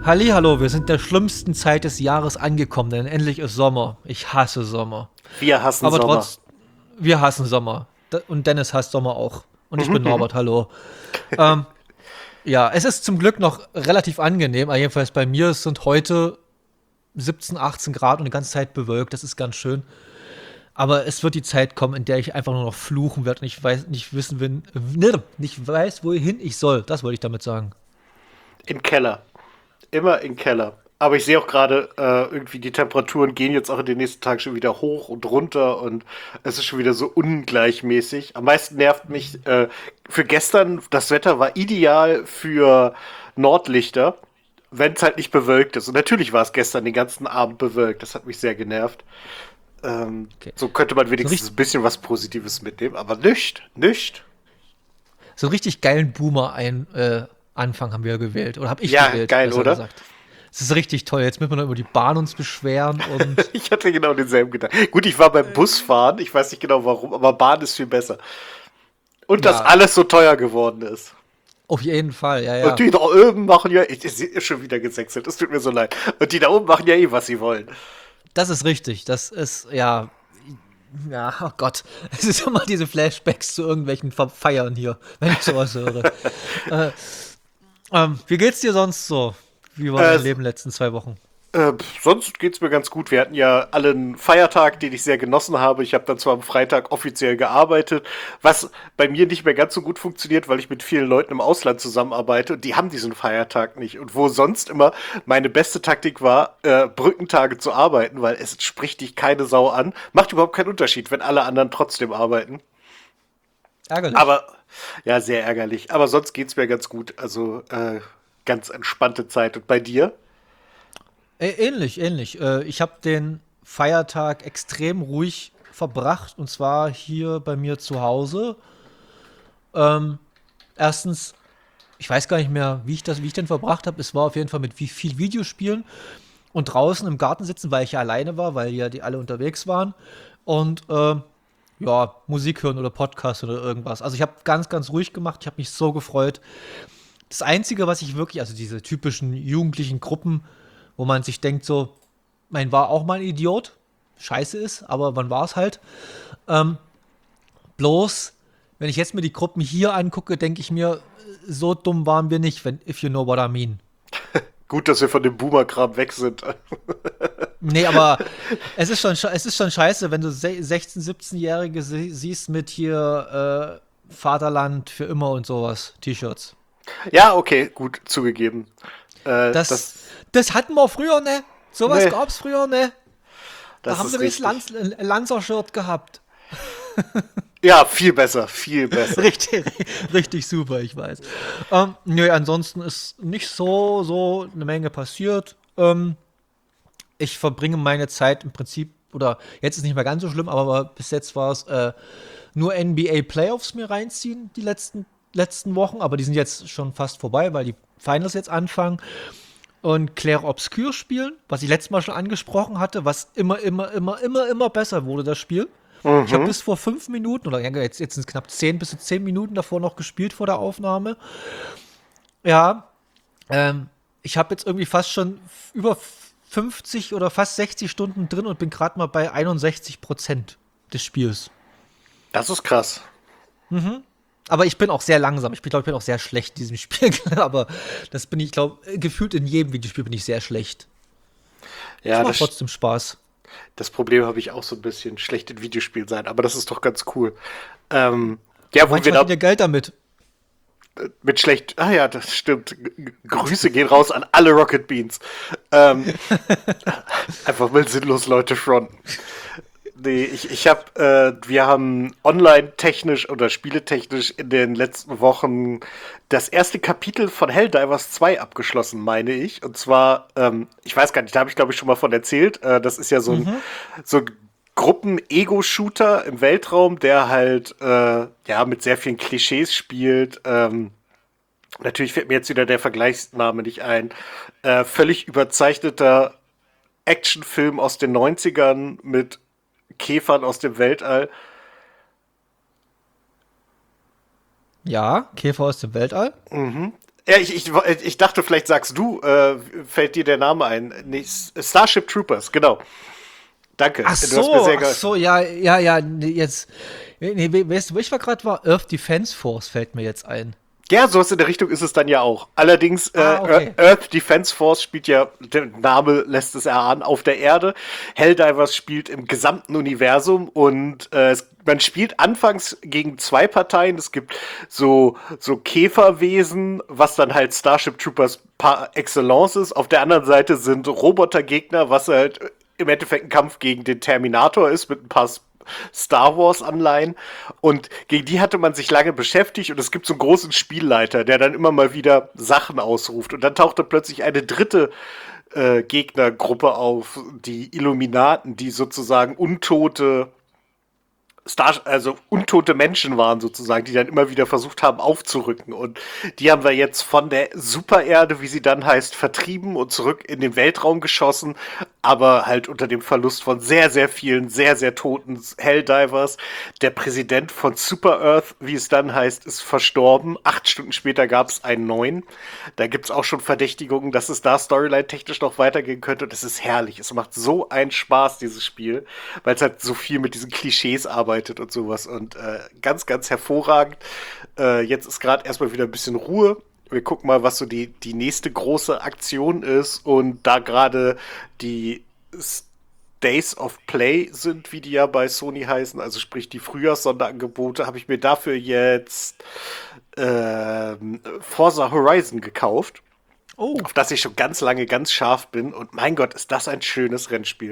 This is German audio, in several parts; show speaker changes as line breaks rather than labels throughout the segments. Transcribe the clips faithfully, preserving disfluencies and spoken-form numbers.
Hallihallo, wir sind in der schlimmsten Zeit des Jahres angekommen, denn endlich ist Sommer. Ich hasse Sommer.
Wir hassen
Aber
Sommer.
trotz, wir hassen Sommer. D- Und Dennis hasst Sommer auch. Und ich
Mhm,
bin
mhm.
Norbert, hallo. Ähm, ja, es ist zum Glück noch relativ angenehm, aber jedenfalls bei mir es sind heute siebzehn, achtzehn Grad und die ganze Zeit bewölkt, das ist ganz schön. Aber es wird die Zeit kommen, in der ich einfach nur noch fluchen werde und ich weiß nicht wissen, wen, ne, nicht weiß, wohin ich soll. Das wollte ich damit sagen.
Im Keller. Immer im Keller. Aber ich sehe auch gerade, äh, irgendwie die Temperaturen gehen jetzt auch in den nächsten Tagen schon wieder hoch und runter und es ist schon wieder so ungleichmäßig. Am meisten nervt mich äh, für gestern, das Wetter war ideal für Nordlichter, wenn es halt nicht bewölkt ist. Und natürlich war es gestern den ganzen Abend bewölkt. Das hat mich sehr genervt. Ähm,
Okay.
so könnte man
So,
wenigstens
richtig,
ein bisschen was Positives mitnehmen, aber nicht, nicht.
so einen richtig geilen Boomer ein, äh, Anfang haben wir gewählt. Oder habe ich
Ja,
gewählt,
geil,
besser
oder?
gesagt. Es ist richtig toll. Jetzt müssen wir noch über die Bahn uns beschweren und
Ich hatte genau denselben Gedanken. Gut, ich war beim Busfahren, ich weiß nicht genau warum, aber Bahn ist viel besser. Und dass
ja,
alles so teuer geworden ist.
auf jeden Fall, ja,
Und
ja.
die da oben machen ja, ich, ich sehe schon wieder gesächselt, es tut mir so leid. Und die da oben machen ja eh, was sie wollen.
Das ist richtig. Das ist, ja, ja, oh Gott. Es ist immer diese Flashbacks zu irgendwelchen Ver- Feiern hier, wenn ich sowas höre. äh, ähm, wie geht's dir sonst so? Wie war
Äh,
dein Leben in den letzten zwei Wochen?
äh, sonst geht's mir ganz gut. Wir hatten ja alle einen Feiertag, den ich sehr genossen habe. Ich habe dann zwar am Freitag offiziell gearbeitet, was bei mir nicht mehr ganz so gut funktioniert, weil ich mit vielen Leuten im Ausland zusammenarbeite und die haben diesen Feiertag nicht. Und wo sonst immer meine beste Taktik war, äh, Brückentage zu arbeiten, weil es spricht dich keine Sau an, macht überhaupt keinen Unterschied, wenn alle anderen trotzdem arbeiten.
Ärgerlich.
Aber ja, sehr ärgerlich. Aber sonst geht's mir ganz gut. Also äh, ganz entspannte Zeit. Und bei dir?
Ä ähnlich, ähnlich. Äh, ich habe den Feiertag extrem ruhig verbracht und zwar hier bei mir zu Hause. Ähm, Erstens, ich weiß gar nicht mehr, wie ich das, wie ich den verbracht habe. Es war auf jeden Fall mit wie viel Videospielen und draußen im Garten sitzen, weil ich ja alleine war, weil ja die alle unterwegs waren. Und ähm, ja, Musik hören oder Podcast oder irgendwas. Also ich habe ganz, ganz ruhig gemacht. Ich habe mich so gefreut. Das Einzige, was ich wirklich, also diese typischen jugendlichen Gruppen, wo man sich denkt, so, man war auch mal ein Idiot, scheiße ist, aber man war es halt. Ähm, Bloß, wenn ich jetzt mir die Gruppen hier angucke, denke ich mir, so dumm waren wir nicht, wenn, if you know what I mean.
Gut, dass wir von dem Boomer-Kram weg sind.
Nee, aber es ist schon, sche- es ist schon scheiße, wenn du se- sechzehn-, siebzehn-Jährige sie siehst mit hier äh, Vaterland für immer und sowas, T-Shirts.
Ja, okay, gut, zugegeben. Äh,
Das,
das,
das hatten wir früher, ne? Sowas
ne,
gab's früher, ne? Da
das
haben wir
ist
wenigstens
richtig.
Lanz, ein Lanzer-Shirt gehabt.
Ja, viel besser, viel besser.
Richtig, richtig super, ich weiß. Ähm, nö, ansonsten ist nicht so, so eine Menge passiert. Ähm, ich verbringe meine Zeit im Prinzip, oder jetzt ist nicht mehr ganz so schlimm, aber bis jetzt war es äh, nur N B A Playoffs mir reinziehen, die letzten, letzten Wochen, aber die sind jetzt schon fast vorbei, weil die Finals jetzt anfangen. Und Claire Obscur spielen, was ich letztes Mal schon angesprochen hatte, was immer, immer, immer, immer, immer besser wurde, das Spiel. Ich habe
Mhm.
bis vor fünf Minuten, oder ja, jetzt, jetzt sind es knapp zehn bis zu zehn Minuten davor noch gespielt vor der Aufnahme. Ja, ähm, ich habe jetzt irgendwie fast schon f- über fünfzig oder fast sechzig Stunden drin und bin gerade mal bei einundsechzig Prozent des Spiels.
Das ist krass.
Aber ich bin auch sehr langsam. Ich glaube, ich bin auch sehr schlecht in diesem Spiel. Aber das bin ich, glaube, gefühlt in jedem Videospiel bin ich sehr schlecht. Es
Ja,
macht
das,
trotzdem Spaß.
das Problem habe ich auch so ein bisschen. Schlecht in Videospielen sein, aber das ist doch ganz cool. Ähm, ja, wo
Manche
wir da
verdienen ja Geld damit.
mit schlecht. Ah ja, das stimmt. G Grüße gehen raus an alle Rocket Beans. Ähm, einfach mal sinnlos Leute fronten. Nee, ich, ich habe, äh, wir haben online-technisch oder spieletechnisch in den letzten Wochen das erste Kapitel von Helldivers zwei abgeschlossen, meine ich. Und zwar, ähm, ich weiß gar nicht, da habe ich glaube ich schon mal von erzählt. Äh, das ist ja so ein,
Mhm.
so ein Gruppen-Ego-Shooter im Weltraum, der halt, äh, ja, mit sehr vielen Klischees spielt. Ähm, natürlich fällt mir jetzt wieder der Vergleichsname nicht ein. Äh, völlig überzeichneter Actionfilm aus den Neunzigern mit Käfern aus dem Weltall.
Ja, Käfer aus dem Weltall.
Ja, ich, ich, ich dachte, vielleicht sagst du, äh, fällt dir der Name ein. Nee, Starship Troopers, genau. Danke.
Ach
Du hast mir
so,
sehr
ach
geholfen.
so, ja, ja, ja, nee, jetzt. Nee, we- weißt du, wo ich war gerade war? Earth Defense Force fällt mir jetzt ein.
Ja, sowas in der Richtung ist es dann ja auch. Allerdings, äh,
Ah, okay.
Earth Defense Force spielt ja, der Name lässt es erahnen, auf der Erde. Helldivers spielt im gesamten Universum und äh, es, man spielt anfangs gegen zwei Parteien. Es gibt so, so Käferwesen, was dann halt Starship Troopers par excellence ist. Auf der anderen Seite sind Robotergegner, was halt im Endeffekt ein Kampf gegen den Terminator ist, mit ein paar Star Wars-Anleihen. Und gegen die hatte man sich lange beschäftigt und es gibt so einen großen Spielleiter, der dann immer mal wieder Sachen ausruft. Und dann tauchte plötzlich eine dritte äh, Gegnergruppe auf, die Illuminaten, die sozusagen untote Star, also untote Menschen waren sozusagen, die dann immer wieder versucht haben aufzurücken. Und die haben wir jetzt von der Supererde, wie sie dann heißt, vertrieben und zurück in den Weltraum geschossen, aber halt unter dem Verlust von sehr, sehr vielen, sehr, sehr toten Helldivers. Der Präsident von Super Earth, wie es dann heißt, ist verstorben. Acht Stunden später gab es einen neuen. Da gibt es auch schon Verdächtigungen, dass es da storyline-technisch noch weitergehen könnte. Und es ist herrlich. Es macht so einen Spaß, dieses Spiel, weil es halt so viel mit diesen Klischees arbeitet und sowas und äh, ganz, ganz hervorragend. Äh, jetzt ist gerade erstmal wieder ein bisschen Ruhe. Wir gucken mal, was so die, die nächste große Aktion ist und da gerade die Days of Play sind, wie die ja bei Sony heißen, also sprich die Frühjahrssonderangebote, habe ich mir dafür jetzt ähm, Forza Horizon gekauft,
Oh,
auf das ich schon ganz lange ganz scharf bin und mein Gott, ist das ein schönes Rennspiel.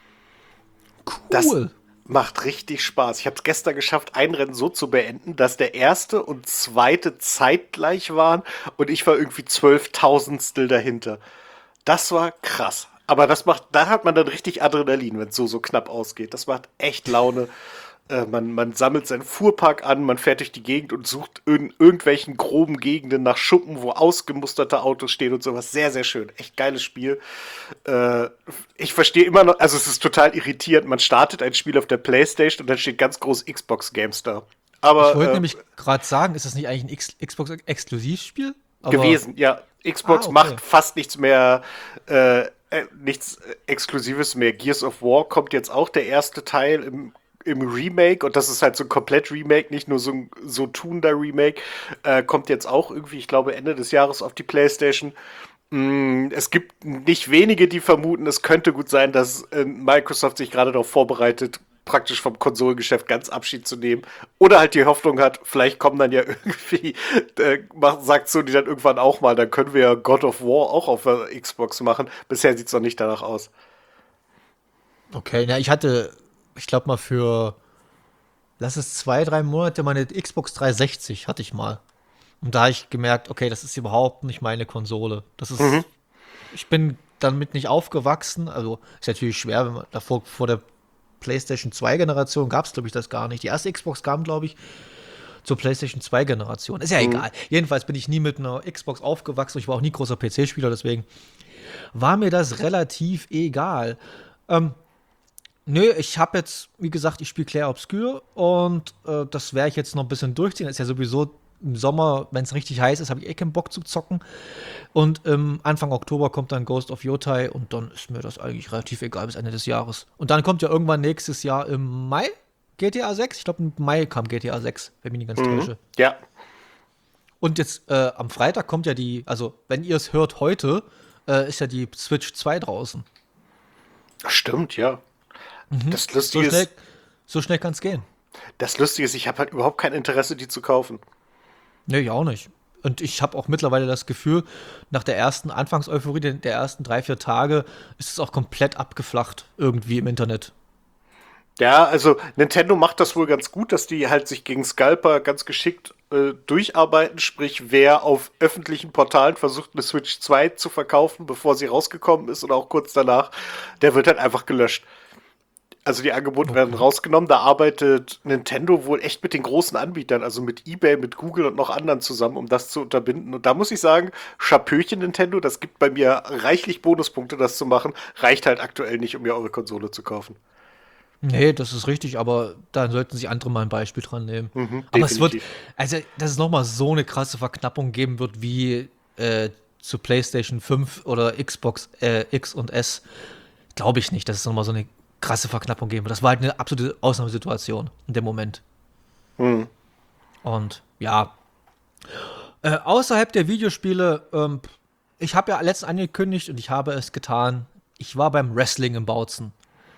Das
cool.
macht richtig Spaß. Ich habe es gestern geschafft, ein Rennen so zu beenden, dass der erste und zweite zeitgleich waren und ich war irgendwie zwölftausendstel dahinter. Das war krass. Aber das macht, da hat man dann richtig Adrenalin, wenn es so, so knapp ausgeht. Das macht echt Laune. Äh, man, man sammelt seinen Fuhrpark an, man fährt durch die Gegend und sucht in irgendwelchen groben Gegenden nach Schuppen, wo ausgemusterte Autos stehen und sowas. Sehr, sehr schön. Echt geiles Spiel. Äh, ich verstehe immer noch, also es ist total irritierend. Man startet ein Spiel auf der PlayStation und dann steht ganz groß Xbox Games da.
Ich
Aber
wollte
äh,
nämlich gerade sagen, ist das nicht eigentlich ein X Xbox-Exklusivspiel? Aber
gewesen, ja. Xbox
Ah, okay.
macht fast nichts mehr, äh, äh, nichts äh, Exklusives mehr. Gears of War kommt jetzt auch der erste Teil im, im Remake und das ist halt so ein komplett Remake, nicht nur so ein so tuender Remake. Äh, kommt jetzt auch irgendwie, ich glaube, Ende des Jahres auf die PlayStation. Mm, Es gibt nicht wenige, die vermuten, es könnte gut sein, dass äh, Microsoft sich gerade darauf vorbereitet, praktisch vom Konsolengeschäft ganz Abschied zu nehmen. Oder halt die Hoffnung hat, vielleicht kommen dann ja irgendwie, äh, macht- sagt Sony dann irgendwann auch mal, dann können wir ja God of War auch auf der Xbox machen. Bisher sieht es noch nicht danach aus.
okay, na, ich hatte, ich glaube mal für, lass es zwei, drei Monate meine Xbox dreihundertsechzig hatte ich mal. Und da habe ich gemerkt, okay, das ist überhaupt nicht meine Konsole. Das
Mhm.
ist, ich bin damit nicht aufgewachsen. Also ist natürlich schwer, wenn man davor vor der PlayStation zwei Generation gab es, glaube ich, das gar nicht. Die erste Xbox kam, glaube ich, zur PlayStation zwei Generation. Ist ja
Mhm.
egal. Jedenfalls bin ich nie mit einer Xbox aufgewachsen. Ich war auch nie großer P C-Spieler, deswegen war mir das relativ egal. Ähm, Nö, ich habe jetzt, wie gesagt, ich spiele Clair Obscur und äh, das werde ich jetzt noch ein bisschen durchziehen. Das ist ja sowieso im Sommer, wenn es richtig heiß ist, habe ich eh keinen Bock zu zocken. Und ähm, Anfang Oktober kommt dann Ghost of Yotai und dann ist mir das eigentlich relativ egal bis Ende des Jahres. Und dann kommt ja irgendwann nächstes Jahr im Mai G T A sechs. Ich glaube, im Mai kam G T A sechs, wenn ich mich nicht ganz
Mhm.
täusche.
Ja,
Und jetzt äh, am Freitag kommt ja die, also wenn ihr es hört heute, äh, ist ja die Switch zwei draußen.
stimmt, ja. Das
So
Lustige
schnell,
ist,
so schnell kann es gehen.
das Lustige ist, ich habe halt überhaupt kein Interesse, die zu kaufen.
Nee, ich auch nicht. Und ich habe auch mittlerweile das Gefühl, nach der ersten Anfangseuphorie, der, der ersten drei, vier Tage, ist es auch komplett abgeflacht irgendwie im Internet.
Ja, also Nintendo macht das wohl ganz gut, dass die halt sich gegen Scalper ganz geschickt äh, durcharbeiten. Sprich, wer auf öffentlichen Portalen versucht, eine Switch zwei zu verkaufen, bevor sie rausgekommen ist oder auch kurz danach, der wird halt einfach gelöscht. Also die Angebote werden
Okay.
rausgenommen. Da arbeitet Nintendo wohl echt mit den großen Anbietern, also mit eBay, mit Google und noch anderen zusammen, um das zu unterbinden. Und da muss ich sagen, Chapeauchen Nintendo, das gibt bei mir reichlich Bonuspunkte, das zu machen. Reicht halt aktuell nicht, um mir eure Konsole zu kaufen.
Nee, das ist richtig, aber da sollten sich andere mal ein Beispiel dran nehmen.
Mhm,
Aber es wird,
definitiv.
also, dass es nochmal so eine krasse Verknappung geben wird, wie äh, zu PlayStation fünf oder Xbox äh, X und S, glaube ich nicht, dass es nochmal so eine krasse Verknappung geben wird. Das war halt eine absolute Ausnahmesituation in dem Moment.
Hm.
Und ja, äh, außerhalb der Videospiele, ähm, ich habe ja letztens angekündigt und ich habe es getan. Ich war beim Wrestling im Bautzen.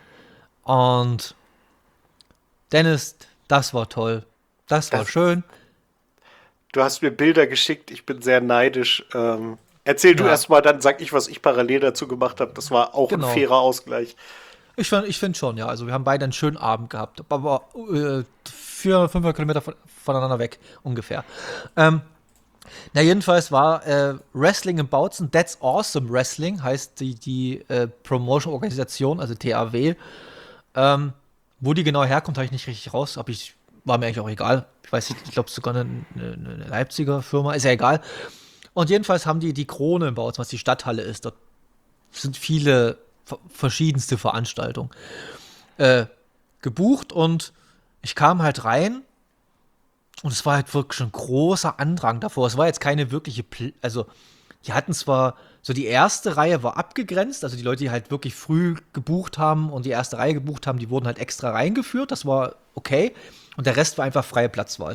Und Dennis, das war toll. Das war
Das,
schön.
du hast mir Bilder geschickt, ich bin sehr neidisch. Ähm, erzähl du
Ja,
erst mal, dann sag ich, was ich parallel dazu gemacht habe. Das war auch ein
genau.
fairer Ausgleich.
Ich, find- ich finde schon, ja. Also wir haben beide einen schönen Abend gehabt. Aber äh, vier, fünfhundert Kilometer von, voneinander weg ungefähr. Ähm, na jedenfalls war äh, Wrestling im Bautzen, That's Awesome Wrestling, heißt die, die äh, Promotion-Organisation, also T A W. Ähm, wo die genau herkommt, habe ich nicht richtig raus. Hab ich, war mir eigentlich auch egal. Ich weiß nicht, ich glaube sogar eine, eine, eine Leipziger Firma, ist ja egal. Und jedenfalls haben die die Krone im Bautzen, was die Stadthalle ist. Dort sind viele v- verschiedenste Veranstaltungen äh, gebucht und ich kam halt rein und es war halt wirklich schon ein großer Andrang davor. Es war jetzt keine wirkliche, Pl also die hatten zwar, so die erste Reihe war abgegrenzt, also die Leute, die halt wirklich früh gebucht haben und die erste Reihe gebucht haben, die wurden halt extra reingeführt, das war okay. Und der Rest war einfach freie Platzwahl.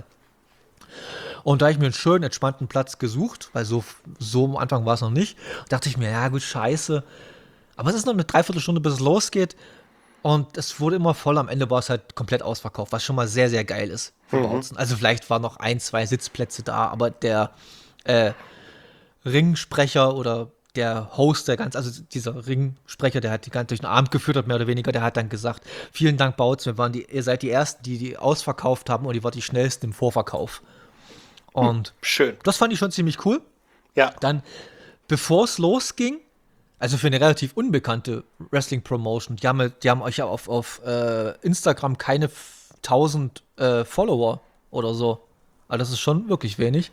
Und da ich mir einen schönen, entspannten Platz gesucht, weil so, so am Anfang war es noch nicht, dachte ich mir, ja gut, scheiße. Aber es ist noch eine Dreiviertelstunde, bis es losgeht. Und es wurde immer voll. Am Ende war es halt komplett ausverkauft, was schon mal sehr, sehr geil ist für
Mhm.
Bautzen. Also vielleicht waren noch ein, zwei Sitzplätze da, aber der äh, Ringsprecher oder der Host, der ganz, also dieser Ringsprecher, der hat die ganze durch den Abend geführt hat, mehr oder weniger, der hat dann gesagt, vielen Dank, Bautzen, wir waren die, ihr seid die Ersten, die die ausverkauft haben und ihr wart die Schnellsten im Vorverkauf. Und
Schön.
das fand ich schon ziemlich cool.
Ja.
Dann, bevor es losging, also für eine relativ unbekannte Wrestling-Promotion, die haben, die haben euch ja auf, auf äh, Instagram keine tausend äh, Follower oder so. Also das ist schon wirklich wenig.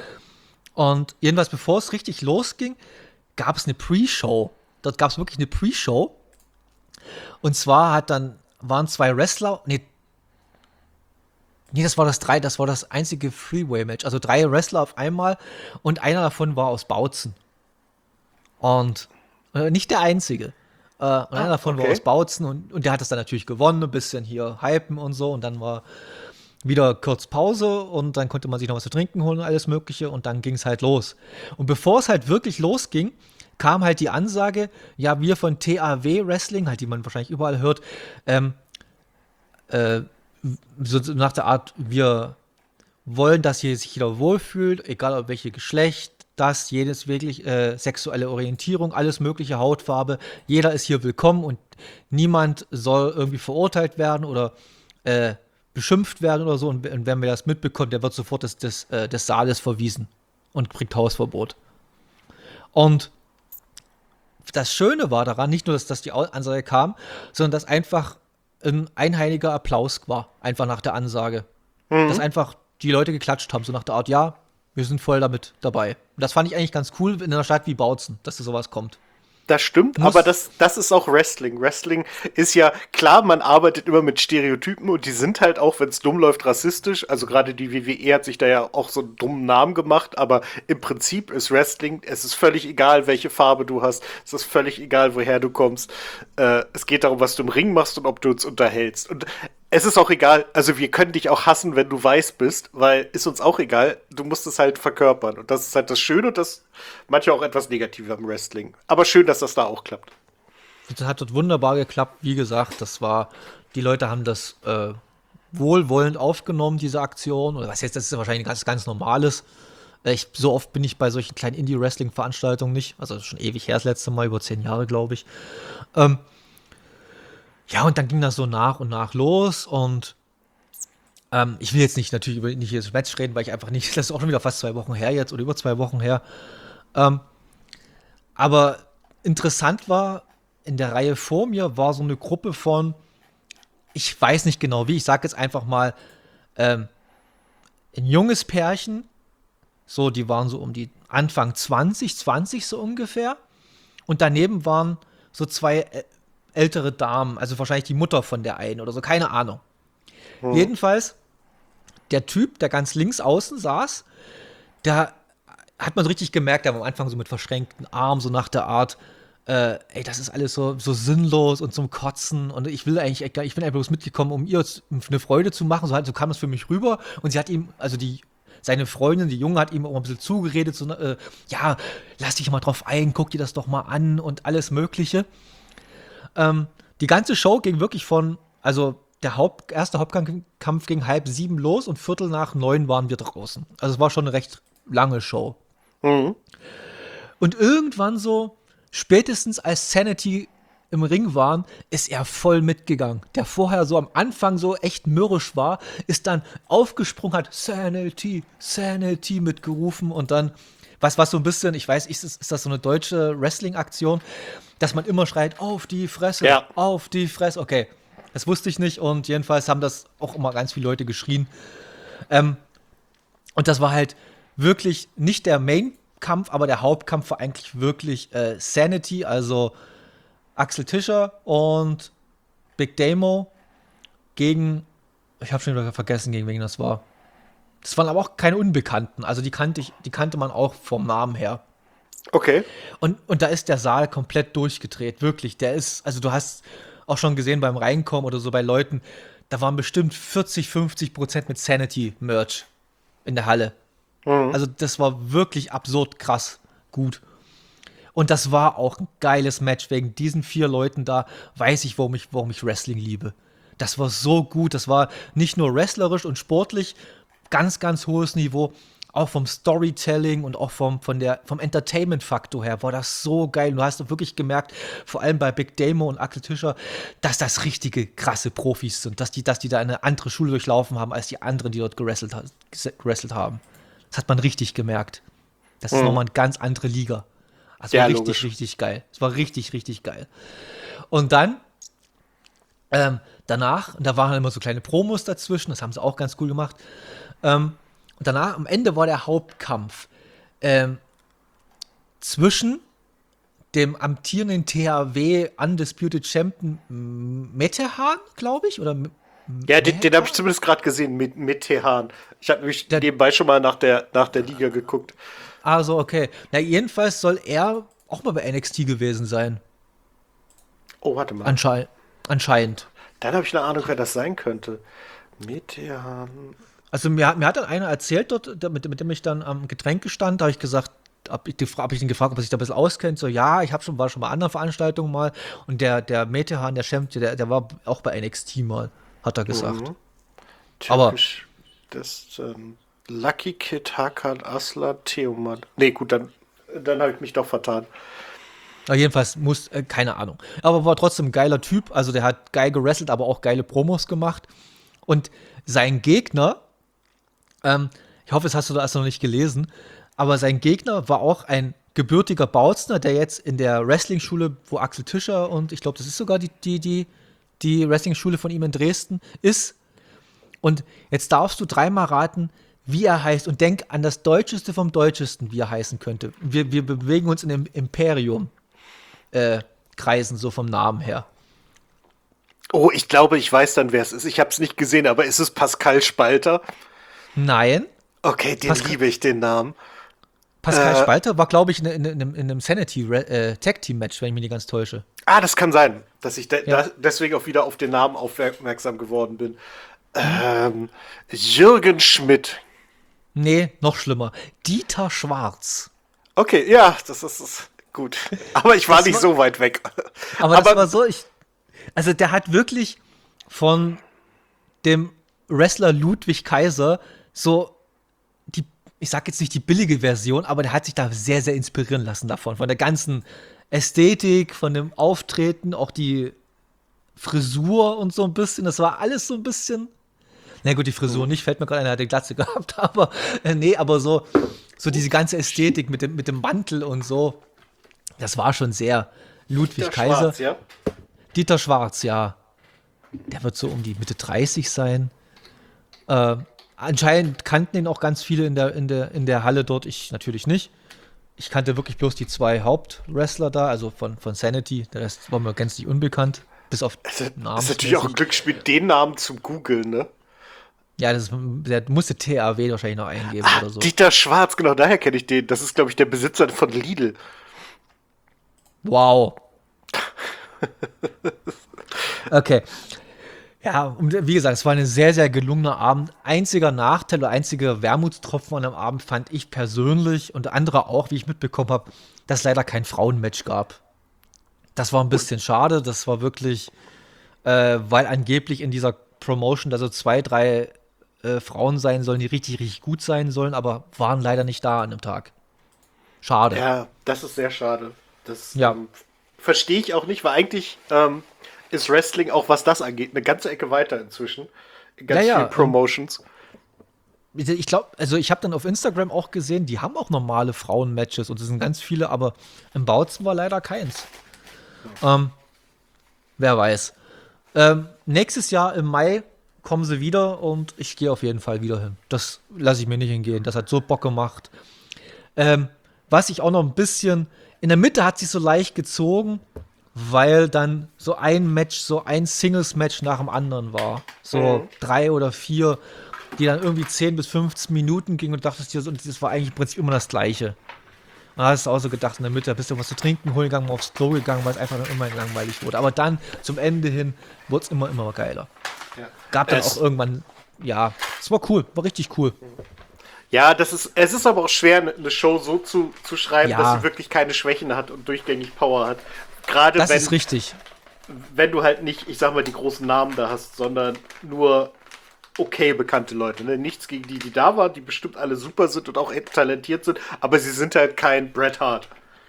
Und jedenfalls, bevor es richtig losging, gab es eine Pre-Show. Dort gab es wirklich eine Pre-Show. Und zwar hat dann, waren zwei Wrestler, nee, nee, das war das drei, das war das einzige Freeway-Match. Also drei Wrestler auf einmal und einer davon war aus Bautzen. Und äh, nicht der einzige. Äh, und einer
Ah,
davon war
okay.
aus Bautzen und, und der hat das dann natürlich gewonnen, ein bisschen hier hypen und so. Und dann war wieder kurz Pause und dann konnte man sich noch was zu trinken holen und alles Mögliche und dann ging es halt los. Und bevor es halt wirklich losging, kam halt die Ansage, ja, wir von T A W Wrestling, halt die man wahrscheinlich überall hört, ähm, äh, so nach der Art, wir wollen, dass hier sich jeder wohlfühlt, egal ob welche Geschlecht, das, jedes wirklich, äh, sexuelle Orientierung, alles mögliche, Hautfarbe, jeder ist hier willkommen und niemand soll irgendwie verurteilt werden oder äh, beschimpft werden oder so. Und, und wenn wir das mitbekommen, der wird sofort des, des, äh, des Saales verwiesen und kriegt Hausverbot. Und das Schöne war daran, nicht nur, dass, dass die Au- Ansage kam, sondern dass einfach ein einheiliger Applaus war, einfach nach der Ansage. Dass
Mhm.
einfach die Leute geklatscht haben, so nach der Art, ja, wir sind voll damit dabei. Und das fand ich eigentlich ganz cool in einer Stadt wie Bautzen, dass da sowas kommt.
Das stimmt, aber
Muss,
das, das ist auch Wrestling. Wrestling ist ja, klar, man arbeitet immer mit Stereotypen und die sind halt auch, wenn es dumm läuft, rassistisch. Also gerade die W W E hat sich da ja auch so einen dummen Namen gemacht, aber im Prinzip ist Wrestling, es ist völlig egal, welche Farbe du hast, es ist völlig egal, woher du kommst. Äh, es geht darum, was du im Ring machst und ob du uns unterhältst. Und es ist auch egal, also wir können dich auch hassen, wenn du weiß bist, weil ist uns auch egal, du musst es halt verkörpern. Und das ist halt das Schöne und das manchmal auch etwas Negative am Wrestling. Aber schön, dass das da auch klappt.
das hat dort wunderbar geklappt. Wie gesagt, das war, die Leute haben das äh, wohlwollend aufgenommen, diese Aktion. Oder was jetzt, das ist ja wahrscheinlich ganz, ganz Normales. Äh, Ich, so oft bin ich bei solchen kleinen Indie-Wrestling-Veranstaltungen nicht. Also das ist schon ewig her, das letzte Mal, über zehn Jahre, glaube ich. Ähm, ja, und dann ging das so nach und nach los und ähm, ich will jetzt nicht natürlich über nicht jedes Match reden, weil ich einfach nicht, das ist auch schon wieder fast zwei Wochen her jetzt oder über zwei Wochen her. Ähm, aber interessant war, in der Reihe vor mir war so eine Gruppe von, ich weiß nicht genau wie, ich sage jetzt einfach mal, ähm, ein junges Pärchen, so, die waren so um die Anfang zwanzig, zwanzig so ungefähr. Und daneben waren so zwei äh, ältere Damen, also wahrscheinlich die Mutter von der einen oder so, keine Ahnung.
Hm.
Jedenfalls, der Typ, der ganz links außen saß, der hat man so richtig gemerkt, am Anfang so mit verschränkten Armen, so nach der Art, äh, ey, das ist alles so, so sinnlos und zum Kotzen und ich will eigentlich, ich bin einfach bloß mitgekommen, um ihr eine Freude zu machen, so, halt, so kam das für mich rüber und sie hat ihm, also die, seine Freundin, die Junge, hat ihm auch ein bisschen zugeredet, so, äh, ja, lass dich mal drauf ein, guck dir das doch mal an und alles Mögliche. Ähm, die ganze Show ging wirklich von, also der Haupt, erste Hauptkampf ging halb sieben los und Viertel nach neun waren wir draußen. Also es war schon eine recht lange Show.
Mhm.
Und irgendwann so, spätestens als Sanity im Ring waren, ist er voll mitgegangen. Der vorher so am Anfang so echt mürrisch war, ist dann aufgesprungen, hat Sanity, Sanity mitgerufen und dann, was, was so ein bisschen, ich weiß, ist, ist das so eine deutsche Wrestling-Aktion, dass man immer schreit, auf die Fresse,
ja.
auf die Fresse, okay. Das wusste ich nicht und jedenfalls haben das auch immer ganz viele Leute geschrien. Ähm, und das war halt wirklich nicht der Main-Kampf, aber der Hauptkampf war eigentlich wirklich äh, Sanity, also Axel Tischer und Big Damo gegen, ich habe schon wieder vergessen, gegen wen das war. Das waren aber auch keine Unbekannten, also die kannte ich, die kannte man auch vom Namen her.
Okay.
Und, und da ist der Saal komplett durchgedreht, wirklich. Der ist, also du hast auch schon gesehen beim Reinkommen oder so bei Leuten, da waren bestimmt vierzig, fünfzig Prozent mit Sanity-Merch in der Halle. Mhm. Also das war wirklich absurd krass gut. Und das war auch ein geiles Match. Wegen diesen vier Leuten da weiß ich, warum ich, warum ich Wrestling liebe. Das war so gut. Das war nicht nur wrestlerisch und sportlich, ganz, ganz hohes Niveau. Auch vom Storytelling und auch vom, von der, vom Entertainment-Faktor her war das so geil. Du hast wirklich gemerkt, vor allem bei Big Damo und Axel Tischer, dass das richtige, krasse Profis sind. Dass die, dass die da eine andere Schule durchlaufen haben, als die anderen, die dort gewrestelt, gewrestelt haben. Das hat man richtig gemerkt. Das ist mhm. nochmal eine ganz andere Liga. Das war ja, richtig, logisch. richtig geil. Es war richtig, richtig geil. Und dann, ähm, danach, und da waren immer so kleine Promos dazwischen, das haben sie auch ganz cool gemacht, ähm, und danach, am Ende war der Hauptkampf ähm, zwischen dem amtierenden T H W Undisputed Champion Metehan, glaube ich, oder
ja, den, den habe ich zumindest gerade gesehen, mit Metehan. Ich habe nämlich der, nebenbei schon mal nach der, nach der Liga geguckt.
Also, okay. Na, jedenfalls soll er auch mal bei N X T gewesen sein.
Oh, warte mal.
Anschei- anscheinend.
Dann habe ich eine Ahnung, wer das sein könnte. Metehan.
Also mir, mir hat dann einer erzählt dort, mit, mit dem ich dann am Getränk stand, da habe ich gesagt, habe ich, hab ich ihn gefragt, ob er sich da ein bisschen auskennt. So, ja, ich habe schon, war schon bei anderen Veranstaltungen mal. Und der, der Metehan, der Champion, der, der war auch bei N X T mal, hat er gesagt.
Mhm.
Aber
das ähm, Lucky Kid, Hakan, Aslan, Theoman. Nee, gut, dann, dann habe ich mich doch vertan.
Na, jedenfalls muss, äh, keine Ahnung. Aber war trotzdem ein geiler Typ. Also der hat geil gewrestelt, aber auch geile Promos gemacht. Und sein Gegner, ähm, ich hoffe, das hast du das noch nicht gelesen, aber sein Gegner war auch ein gebürtiger Bautzner, der jetzt in der Wrestling-Schule, wo Axel Tischer und ich glaube, das ist sogar die, die, die, die Wrestling-Schule von ihm in Dresden ist. Und jetzt darfst du dreimal raten, wie er heißt und denk an das Deutscheste vom Deutschesten, wie er heißen könnte. Wir, wir bewegen uns in dem Imperium-Kreisen, äh, so vom Namen her.
Oh, ich glaube, ich weiß dann, wer es ist. Ich habe es nicht gesehen, aber ist es Pascal Spalter?
Nein.
Okay, den Pascal, liebe ich, den Namen.
Pascal äh, Spalter war, glaube ich, in, in, in, in einem Sanity-Tag-Team-Match, wenn ich mich nicht ganz täusche.
Ah, das kann sein, dass ich de- ja. da deswegen auch wieder auf den Namen aufmerksam geworden bin. Ähm, Jürgen Schmidt.
Nee, noch schlimmer. Dieter Schwarz.
Okay, ja, das ist, das ist gut. Aber ich war das nicht war, so weit weg.
Aber, aber das war so, ich... Also der hat wirklich von dem Wrestler Ludwig Kaiser so die, ich sag jetzt nicht die billige Version, aber der hat sich da sehr, sehr inspirieren lassen davon. Von der ganzen Ästhetik, von dem Auftreten, auch die Frisur und so ein bisschen. Das war alles so ein bisschen, na gut, die Frisur nicht, fällt mir gerade ein, er hat die Glatze gehabt, aber äh, nee, aber so, so diese ganze Ästhetik mit dem, mit dem Mantel und so, das war schon sehr Ludwig
Dieter
Kaiser.
Schwarz, ja?
Dieter Schwarz, ja. Der wird so um die Mitte dreißig sein. Äh, anscheinend kannten ihn auch ganz viele in der, in, der, in der Halle dort. Ich natürlich nicht. Ich kannte wirklich bloß die zwei Hauptwrestler da, also von, von Sanity. Der Rest war mir gänzlich unbekannt. Bis auf
Namen. Das ist natürlich auch ein Glücksspiel, den Namen zu googeln, ne?
Ja, das der musste T A W wahrscheinlich noch eingeben
Ah,
oder so.
Dieter Schwarz, genau daher kenne ich den. Das ist, glaube ich, der Besitzer von Lidl.
Wow. Okay. Ja, und wie gesagt, es war ein sehr, sehr gelungener Abend. Einziger Nachteil oder einziger Wermutstropfen an dem Abend fand ich persönlich und andere auch, wie ich mitbekommen habe, dass es leider kein Frauenmatch gab. Das war ein bisschen schade. Das war wirklich, äh, weil angeblich in dieser Promotion da so zwei, drei äh, Frauen sein sollen, die richtig, richtig gut sein sollen, aber waren leider nicht da an dem Tag. Schade.
Ja, das ist sehr schade. Das
Ja.
ähm, verstehe ich auch nicht, weil eigentlich ähm, ist Wrestling auch, was das angeht, eine ganze Ecke weiter inzwischen. In ganz
Ja, ja,
vielen Promotions.
Ich glaube, also ich habe dann auf Instagram auch gesehen, die haben auch normale Frauen-Matches und es sind ganz viele, aber im Bautzen war leider keins. Ähm, wer weiß. Ähm, nächstes Jahr im Mai kommen sie wieder und ich gehe auf jeden Fall wieder hin. Das lasse ich mir nicht hingehen. Das hat so Bock gemacht. Ähm, was ich auch noch ein bisschen, in der Mitte hat sich so leicht gezogen, weil dann so ein Match, so ein Singles-Match nach dem anderen war. So
Mhm.
drei oder vier, die dann irgendwie zehn bis fünfzehn Minuten gingen und dachtest dir, so, und das war eigentlich im Prinzip immer das Gleiche. Und da hast du auch so gedacht, in der Mitte bist du was zu trinken holen gegangen, mal aufs Klo gegangen, weil es einfach dann immer langweilig wurde. Aber dann zum Ende hin wurde es immer, immer geiler.
Ja.
Gab dann
Es-
auch irgendwann, ja, es war cool, war richtig cool.
Ja, das ist, es ist aber auch schwer, eine Show so zu, zu schreiben,
Ja.
dass sie wirklich keine Schwächen hat und durchgängig Power hat. Gerade
Das
wenn,
ist richtig.
wenn du halt nicht, ich sag mal, die großen Namen da hast, sondern nur okay bekannte Leute. Ne? Nichts gegen die, die da waren, die bestimmt alle super sind und auch echt talentiert sind, aber sie sind halt kein Bret Hart.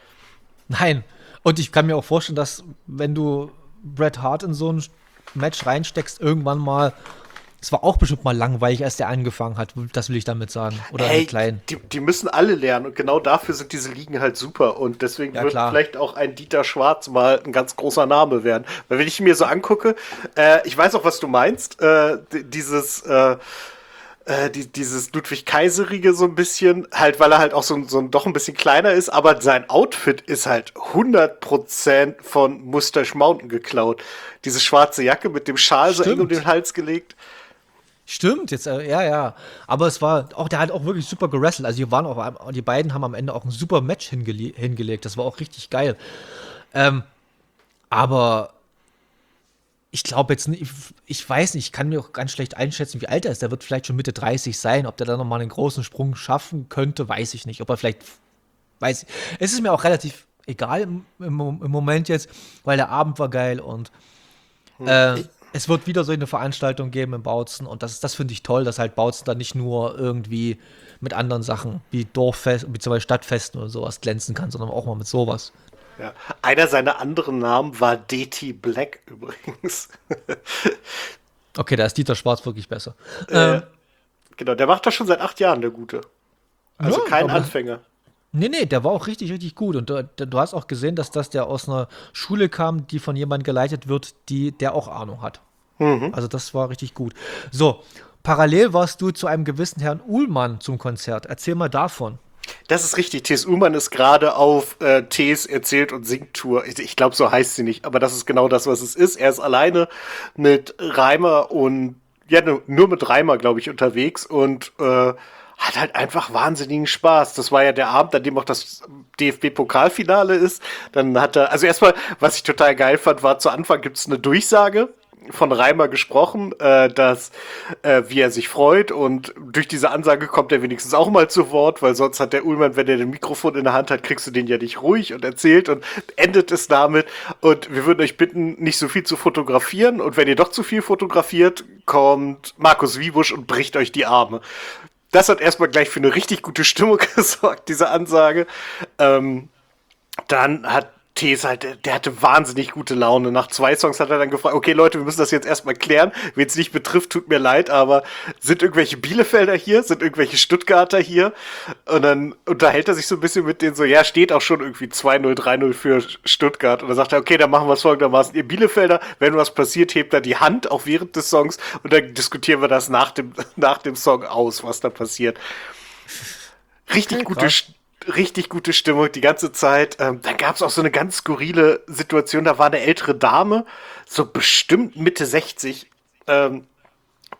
Nein. Und ich kann mir auch vorstellen, dass wenn du Bret Hart in so ein Match reinsteckst, irgendwann mal, es war auch bestimmt mal langweilig, als der angefangen hat. Das will ich damit sagen. Oder
Hey,
klein.
die, die müssen alle lernen und genau dafür sind diese Ligen halt super und deswegen
Ja,
wird
klar.
vielleicht auch ein Dieter Schwarz mal ein ganz großer Name werden. Weil wenn ich mir so angucke, äh, ich weiß auch, was du meinst, äh, d- dieses äh, äh, die, dieses Ludwig Kaiserige so ein bisschen, halt weil er halt auch so, ein- so ein, doch ein bisschen kleiner ist, aber sein Outfit ist halt hundert Prozent von Mustache Mountain geklaut. Diese schwarze Jacke mit dem Schal so eng um
Stimmt.
den Hals gelegt.
Stimmt, jetzt, äh, ja, ja. Aber es war auch, der hat auch wirklich super gewrestelt. Also, die waren auch, die beiden haben am Ende auch ein super Match hingele hingelegt. Das war auch richtig geil. Ähm, aber ich glaube jetzt nicht, ich weiß nicht, ich kann mir auch ganz schlecht einschätzen, wie alt er ist. Der wird vielleicht schon Mitte dreißig sein. Ob der dann nochmal einen großen Sprung schaffen könnte, weiß ich nicht. Ob er vielleicht, weiß ich. Es ist mir auch relativ egal im, im, im Moment jetzt, weil der Abend war geil und äh, es wird wieder so eine Veranstaltung geben in Bautzen und das, das finde ich toll, dass halt Bautzen dann nicht nur irgendwie mit anderen Sachen wie Dorffest, wie zum Beispiel Stadtfesten oder sowas glänzen kann, sondern auch mal mit sowas.
Ja. Einer seiner anderen Namen war D T Black übrigens.
Okay, da ist Dieter Schwarz wirklich besser.
Äh,
Ähm,
genau, der macht das schon seit acht Jahren, der Gute. Also
Ja,
kein
aber-
Anfänger.
nee, nee, der war auch richtig, richtig gut. Und du, du hast auch gesehen, dass das der aus einer Schule kam, die von jemandem geleitet wird, die, der auch Ahnung hat. Also das war richtig gut. So, parallel warst du zu einem gewissen Herrn Uhlmann zum Konzert. Erzähl mal davon.
Das ist richtig. T S. Ullmann ist gerade auf äh, T's Erzählt und Singt Tour. Ich, ich glaube, so heißt sie nicht, aber das ist genau das, was es ist. Er ist alleine mit Reimer und ja, nur, nur mit Reimer, glaube ich, unterwegs und äh, hat halt einfach wahnsinnigen Spaß. Das war ja der Abend, an dem auch das D F B-Pokalfinale ist. Dann hat er, also erstmal, was ich total geil fand, war zu Anfang gibt es eine Durchsage von Reimer gesprochen, äh, dass äh, wie er sich freut und durch diese Ansage kommt er wenigstens auch mal zu Wort, weil sonst hat der Ullmann, wenn er den Mikrofon in der Hand hat, kriegst du den ja nicht ruhig und erzählt und endet es damit und wir würden euch bitten, nicht so viel zu fotografieren und wenn ihr doch zu viel fotografiert, kommt Markus Wiebusch und bricht euch die Arme. Das hat erstmal gleich für eine richtig gute Stimmung gesorgt, diese Ansage. Ähm, dann hat Tees halt, der, der hatte wahnsinnig gute Laune. Nach zwei Songs hat er dann gefragt, okay Leute, wir müssen das jetzt erstmal klären. Wen es nicht betrifft, tut mir leid, aber sind irgendwelche Bielefelder hier? Sind irgendwelche Stuttgarter hier? Und dann unterhält er sich so ein bisschen mit denen so, ja, steht auch schon irgendwie zwei null, drei null für Stuttgart. Und dann sagt er, okay, dann machen wir es folgendermaßen. Ihr Bielefelder, wenn was passiert, hebt er die Hand, auch während des Songs. Und dann diskutieren wir das nach dem, nach dem Song aus, was da passiert. Richtig
Okay,
gute
krass.
St- richtig gute Stimmung die ganze Zeit. Ähm, dann gab es auch so eine ganz skurrile Situation, da war eine ältere Dame, so bestimmt Mitte sechzig, ähm,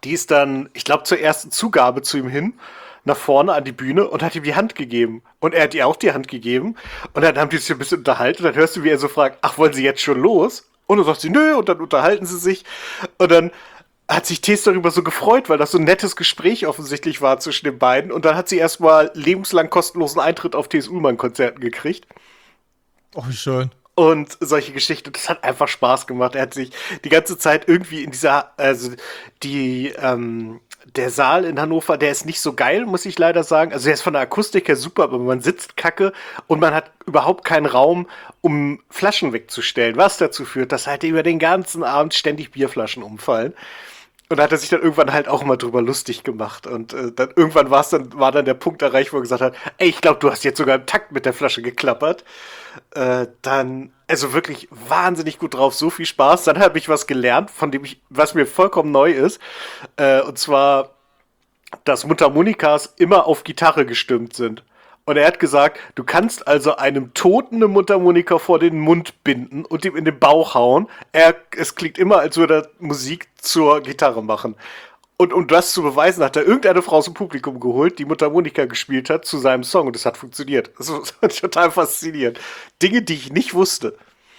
die ist dann, ich glaube, zur ersten Zugabe zu ihm hin, nach vorne an die Bühne und hat ihm die Hand gegeben. Und er hat ihr auch die Hand gegeben. Und dann haben die sich ein bisschen unterhalten. Und dann hörst du, wie er so fragt, ach, wollen Sie jetzt schon los? Und dann sagt sie, nö. Und dann unterhalten sie sich. Und dann hat sich Tees darüber so gefreut, weil das so ein nettes Gespräch offensichtlich war zwischen den beiden. Und dann hat sie erstmal lebenslang kostenlosen Eintritt auf Tees Ullmann-Konzerten gekriegt.
Oh, wie schön.
Und solche Geschichten, das hat einfach Spaß gemacht. Er hat sich die ganze Zeit irgendwie in dieser, also die, ähm, der Saal in Hannover, der ist nicht so geil, muss ich leider sagen. Also der ist von der Akustik her super, aber man sitzt kacke und man hat überhaupt keinen Raum, um Flaschen wegzustellen. Was dazu führt, dass halt über den ganzen Abend ständig Bierflaschen umfallen. Und da hat er sich dann irgendwann halt auch mal drüber lustig gemacht. Und äh, dann irgendwann war's dann, war dann der Punkt erreicht, wo er gesagt hat, ey, ich glaube, du hast jetzt sogar im Takt mit der Flasche geklappert. Äh, dann, also wirklich wahnsinnig gut drauf, so viel Spaß. Dann habe ich was gelernt, von dem ich, was mir vollkommen neu ist. Äh, und zwar, dass Mundharmonikas immer auf Gitarre gestimmt sind. Und er hat gesagt, du kannst also einem Toten eine Mundharmonika vor den Mund binden und ihm in den Bauch hauen. Er, es klingt immer, als würde er Musik zur Gitarre machen. Und um das zu beweisen, hat er irgendeine Frau aus dem Publikum geholt, die Mundharmonika gespielt hat zu seinem Song. Und das hat funktioniert. Das ist total faszinierend. Dinge, die ich nicht wusste.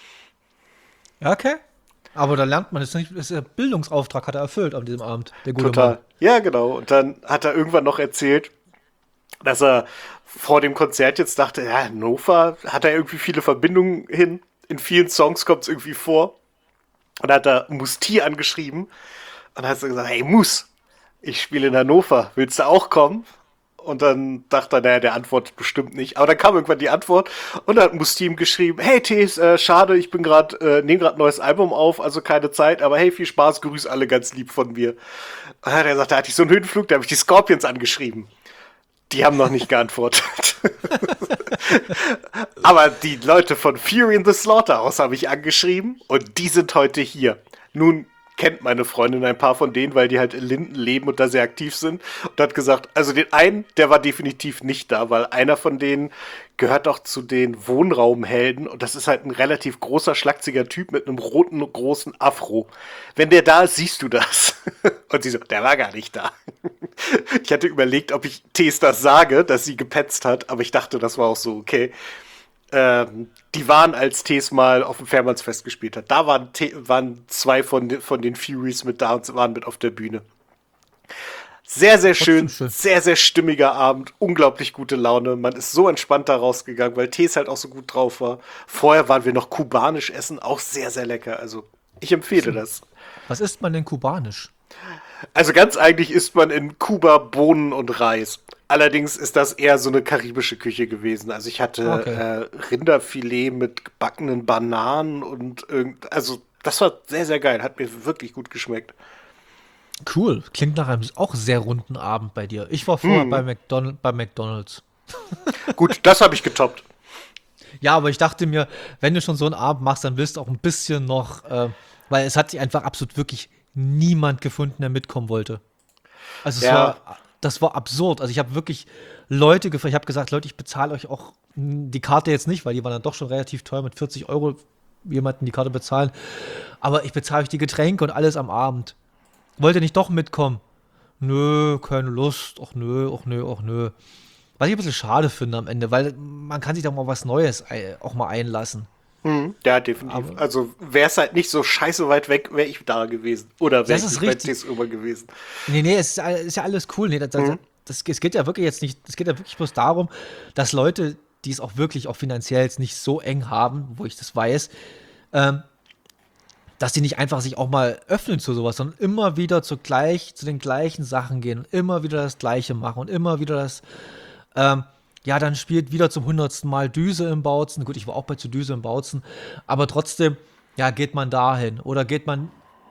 Ja, okay. Aber da lernt man, das ist nicht, der Bildungsauftrag hat er erfüllt an diesem Abend, der gute
Total.
Mann.
Ja, genau. Und dann hat er irgendwann noch erzählt, dass er vor dem Konzert jetzt dachte, ja, Hannover hat er irgendwie viele Verbindungen hin. In vielen Songs kommt es irgendwie vor. Und dann hat er Musti angeschrieben. Und dann hat er gesagt, hey Mus, ich spiele in Hannover, willst du auch kommen? Und dann dachte er, naja, der antwortet bestimmt nicht. Aber dann kam irgendwann die Antwort und dann hat Musti ihm geschrieben, hey Tees, äh, schade, ich bin gerade, äh, nehme gerade ein neues Album auf, also keine Zeit, aber hey, viel Spaß, grüß alle ganz lieb von mir. Und dann hat er gesagt, da hatte ich so einen Höhenflug, da habe ich die Scorpions angeschrieben. Die haben noch nicht geantwortet. Aber die Leute von Fury in the Slaughterhouse habe ich angeschrieben und die sind heute hier. Nun kennt meine Freundin ein paar von denen, weil die halt in Linden leben und da sehr aktiv sind. Und hat gesagt, also den einen, der war definitiv nicht da, weil einer von denen gehört auch zu den Wohnraumhelden und das ist halt ein relativ großer, schlachsiger Typ mit einem roten, großen Afro. Wenn der da ist, siehst du das. Und sie so, der war gar nicht da. Ich hatte überlegt, ob ich Tees das sage, dass sie gepetzt hat, aber ich dachte, das war auch so okay. Ähm, die waren, als Tees mal auf dem Fährmannsfest gespielt hat. Da waren, waren zwei von, de, von den Furies mit da und waren mit auf der Bühne. Sehr, sehr schön, schön, sehr, sehr stimmiger Abend, unglaublich gute Laune. Man ist so entspannt da rausgegangen, weil Tees halt auch so gut drauf war. Vorher waren wir noch kubanisch essen, auch sehr, sehr lecker. Also ich empfehle das.
Was isst man denn kubanisch?
Also ganz eigentlich isst man in Kuba Bohnen und Reis. Allerdings ist das eher so eine karibische Küche gewesen. Also ich hatte okay. äh, Rinderfilet mit gebackenen Bananen und irgend, also das war sehr, sehr geil. Hat mir wirklich gut geschmeckt.
Cool. Klingt nach einem auch sehr runden Abend bei dir. Ich war vorher hm. bei, McDonald, bei McDonald's.
Gut, das habe ich getoppt.
Ja, aber ich dachte mir, wenn du schon so einen Abend machst, dann willst du auch ein bisschen noch, äh, weil es hat sich einfach absolut wirklich niemand gefunden, der mitkommen wollte. Also es ja. war, das war absurd. Also ich habe wirklich Leute gefragt, ich habe gesagt, Leute, ich bezahle euch auch die Karte jetzt nicht, weil die waren dann doch schon relativ teuer, mit vierzig Euro jemanden die Karte bezahlen. Aber ich bezahle euch die Getränke und alles am Abend. Wollt ihr nicht doch mitkommen? Nö, keine Lust. Ach nö, ach nö, ach nö. Was ich ein bisschen schade finde am Ende, weil man kann sich doch mal was Neues auch mal einlassen.
Hm, ja, definitiv. Aber also wäre es halt nicht so scheiße weit weg, wäre ich da gewesen. Oder wäre ich bei Tees Uber gewesen.
Nee, nee, es ist, ist ja alles cool. Nee, das, mhm. das, das, es geht ja wirklich jetzt nicht, es geht ja wirklich bloß darum, dass Leute, die es auch wirklich auch finanziell jetzt nicht so eng haben, wo ich das weiß, ähm, dass die nicht einfach sich auch mal öffnen zu sowas, sondern immer wieder zu, gleich, zu den gleichen Sachen gehen und immer wieder das Gleiche machen und immer wieder das, ähm, ja, dann spielt wieder zum hundertsten Mal Düse im Bautzen. Gut, ich war auch bei zu Düse im Bautzen, aber trotzdem, ja, geht man dahin oder geht man,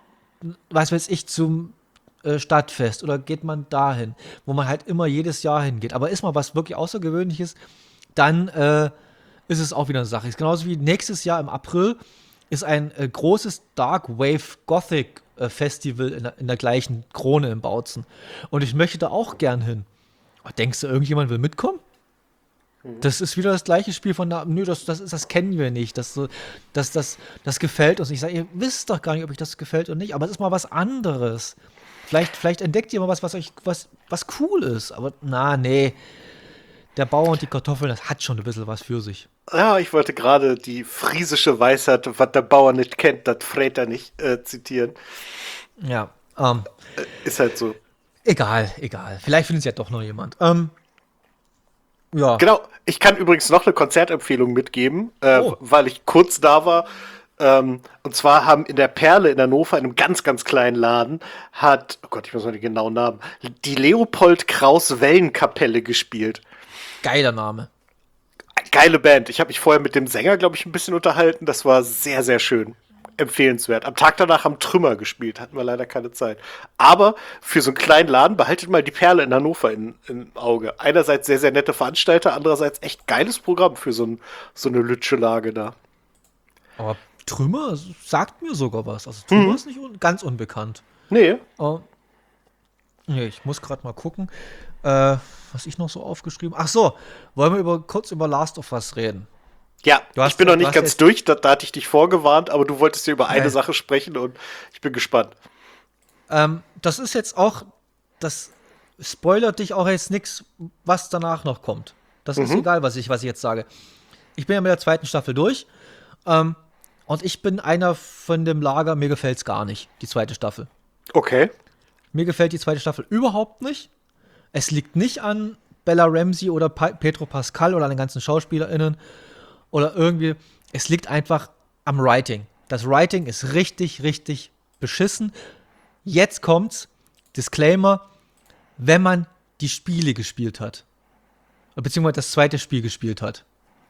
was weiß ich, zum äh, Stadtfest oder geht man dahin, wo man halt immer jedes Jahr hingeht. Aber ist mal was wirklich Außergewöhnliches, dann äh, ist es auch wieder eine Sache. Ist genauso wie nächstes Jahr im April ist ein äh, großes Dark Wave Gothic äh, Festival in der, in der gleichen Krone im Bautzen. Und ich möchte da auch gern hin. Denkst du, irgendjemand will mitkommen? Das ist wieder das gleiche Spiel von da, nö, das, das, ist, das kennen wir nicht. Das, so, das, das, das gefällt uns. Ich sage, ihr wisst doch gar nicht, ob euch das gefällt oder nicht, aber es ist mal was anderes. Vielleicht, vielleicht entdeckt ihr mal was, was euch, was, was cool ist. Aber na, nee. Der Bauer und die Kartoffeln, das hat schon ein bisschen was für sich.
Ja, ich wollte gerade die friesische Weisheit, was der Bauer nicht kennt, das frät er nicht, äh, zitieren.
Ja, ähm,
Ist halt so.
egal, egal. Vielleicht findet es ja doch noch jemand. Ähm, ja.
Genau, ich kann übrigens noch eine Konzertempfehlung mitgeben, äh,
Oh.
weil ich kurz da war. Ähm, und zwar haben in der Perle in Hannover, in einem ganz, ganz kleinen Laden, hat, oh Gott, ich muss mal den genauen Namen, die Leopold Kraus Wellenkapelle gespielt.
Geiler Name.
Geile Band. Ich habe mich vorher mit dem Sänger, glaube ich, ein bisschen unterhalten. Das war sehr, sehr schön. Empfehlenswert. Am Tag danach haben Trümmer gespielt. Hatten wir leider keine Zeit. Aber für so einen kleinen Laden behaltet mal die Perle in Hannover in, im Auge. Einerseits sehr, sehr nette Veranstalter, andererseits echt geiles Programm für so, ein, so eine Lütsche-Lage da.
Aber Trümmer sagt mir sogar was. Also Trümmer ist nicht un ganz unbekannt.
Nee.
Oh. Nee, ich muss gerade mal gucken, äh, was ich noch so aufgeschrieben. Ach so, wollen wir über, kurz über Last of Us reden?
Ja,
Du hast-
ich bin noch
du
nicht
hast
ganz
jetzt-
durch. Da, da hatte ich dich vorgewarnt, aber du wolltest ja über eine
Nee.
Sache sprechen und ich bin gespannt.
Ähm, das ist jetzt auch, das spoilert dich auch jetzt nichts, was danach noch kommt. Das ist egal, was ich, was ich jetzt sage. Ich bin ja mit der zweiten Staffel durch. Ähm, und ich bin einer von dem Lager, mir gefällt es gar nicht, die zweite Staffel.
Okay.
Mir gefällt die zweite Staffel überhaupt nicht. Es liegt nicht an Bella Ramsey oder pa Pedro Pascal oder an den ganzen SchauspielerInnen oder irgendwie. Es liegt einfach am Writing. Das Writing ist richtig, richtig beschissen. Jetzt kommt's. Disclaimer: Wenn man die Spiele gespielt hat, beziehungsweise das zweite Spiel gespielt hat.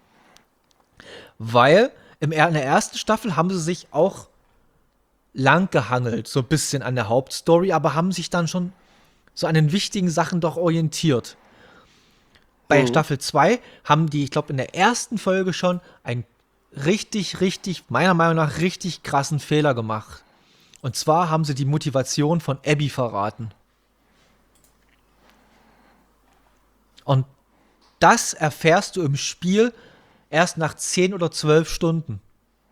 Weil im, in der ersten Staffel haben sie sich auch lang gehangelt, so ein bisschen an der Hauptstory, aber haben sich dann schon so an den wichtigen Sachen doch orientiert. Bei
Mhm.
Staffel zwei haben die, ich glaube, in der ersten Folge schon einen richtig, richtig, meiner Meinung nach, richtig krassen Fehler gemacht. Und zwar haben sie die Motivation von Abby verraten. Und das erfährst du im Spiel erst nach zehn oder zwölf Stunden.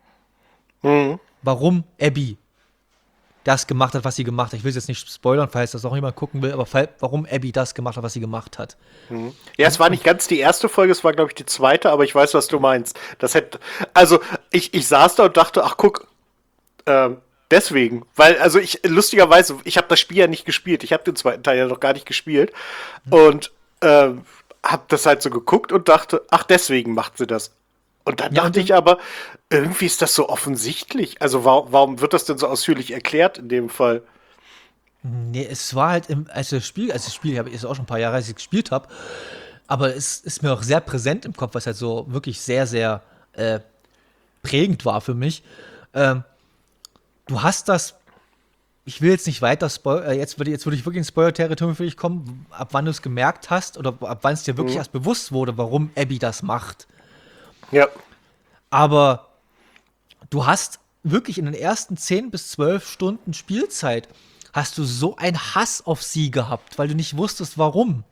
Mhm.
Warum Abby das gemacht hat, was sie gemacht hat. Ich will es jetzt nicht spoilern, falls das auch jemand gucken will, aber fall- warum Abby das gemacht hat, was sie gemacht hat.
Ja, es war nicht ganz die erste Folge, es war, glaube ich, die zweite, aber ich weiß, was du meinst. Das hätte, also ich, ich saß da und dachte, ach guck, ähm, deswegen, weil, also ich, lustigerweise, ich habe das Spiel ja nicht gespielt, ich habe den zweiten Teil ja noch gar nicht gespielt und ähm, habe das halt so geguckt und dachte, ach, deswegen macht sie das. Und dann
Ja,
dachte
und
ich aber, irgendwie ist das so offensichtlich. Also warum, warum wird das denn so ausführlich erklärt in dem Fall?
Nee, es war halt im, als das Spiel, als das Spiel, ich ist auch schon ein paar Jahre, als ich es gespielt habe, aber es ist mir auch sehr präsent im Kopf, was halt so wirklich sehr, sehr äh, prägend war für mich. Ähm, du hast das, ich will jetzt nicht weiter spoilern, äh, jetzt würde jetzt würde ich wirklich ins Spoiler-Territorium für dich kommen, ab wann du es gemerkt hast oder ab wann es dir wirklich
Mhm.
erst bewusst wurde, warum Abby das macht.
Ja.
Aber du hast wirklich in den ersten zehn bis zwölf Stunden Spielzeit hast du so einen Hass auf sie gehabt, weil du nicht wusstest, warum.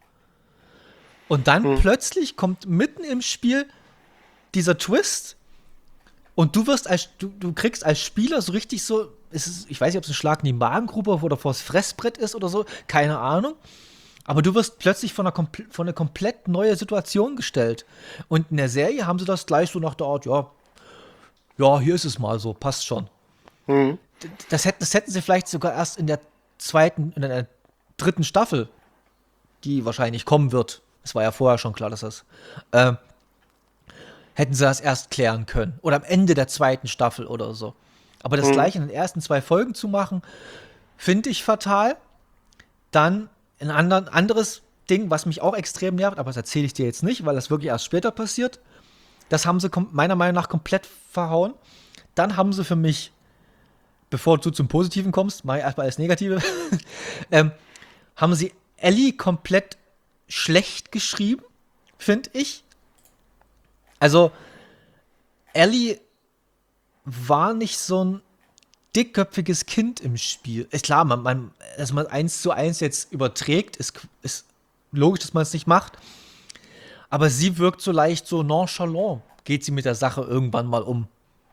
Und dann plötzlich kommt mitten im Spiel dieser Twist und du wirst als, du, du kriegst als Spieler so richtig so, es ist, ich weiß nicht, ob es ein Schlag in die Magengrube oder vors Fressbrett ist oder so, keine Ahnung. Aber du wirst plötzlich von einer, kompl von einer komplett neue Situation gestellt. Und in der Serie haben sie das gleich so nach der Art, ja, ja, hier ist es mal so, passt schon.
Mhm.
D- Das hätten, das hätten sie vielleicht sogar erst in der zweiten, in der dritten Staffel, die wahrscheinlich kommen wird. Es war ja vorher schon klar, dass das, ähm, hätten sie das erst klären können. Oder am Ende der zweiten Staffel oder so. Aber das gleich in den ersten zwei Folgen zu machen, finde ich fatal. Dann ein anderen, anderes Ding, was mich auch extrem nervt, aber das erzähle ich dir jetzt nicht, weil das wirklich erst später passiert. Das haben sie kom- meiner Meinung nach komplett verhauen. Dann haben sie für mich, bevor du zum Positiven kommst, mache ich erstmal alles Negative, ähm, haben sie Ellie komplett schlecht geschrieben, finde ich. Also, Ellie war nicht so ein dickköpfiges Kind im Spiel. Ist klar, man, man, dass man eins zu eins jetzt überträgt, ist, ist logisch, dass man es nicht macht. Aber sie wirkt so leicht so nonchalant, geht sie mit der Sache irgendwann mal um.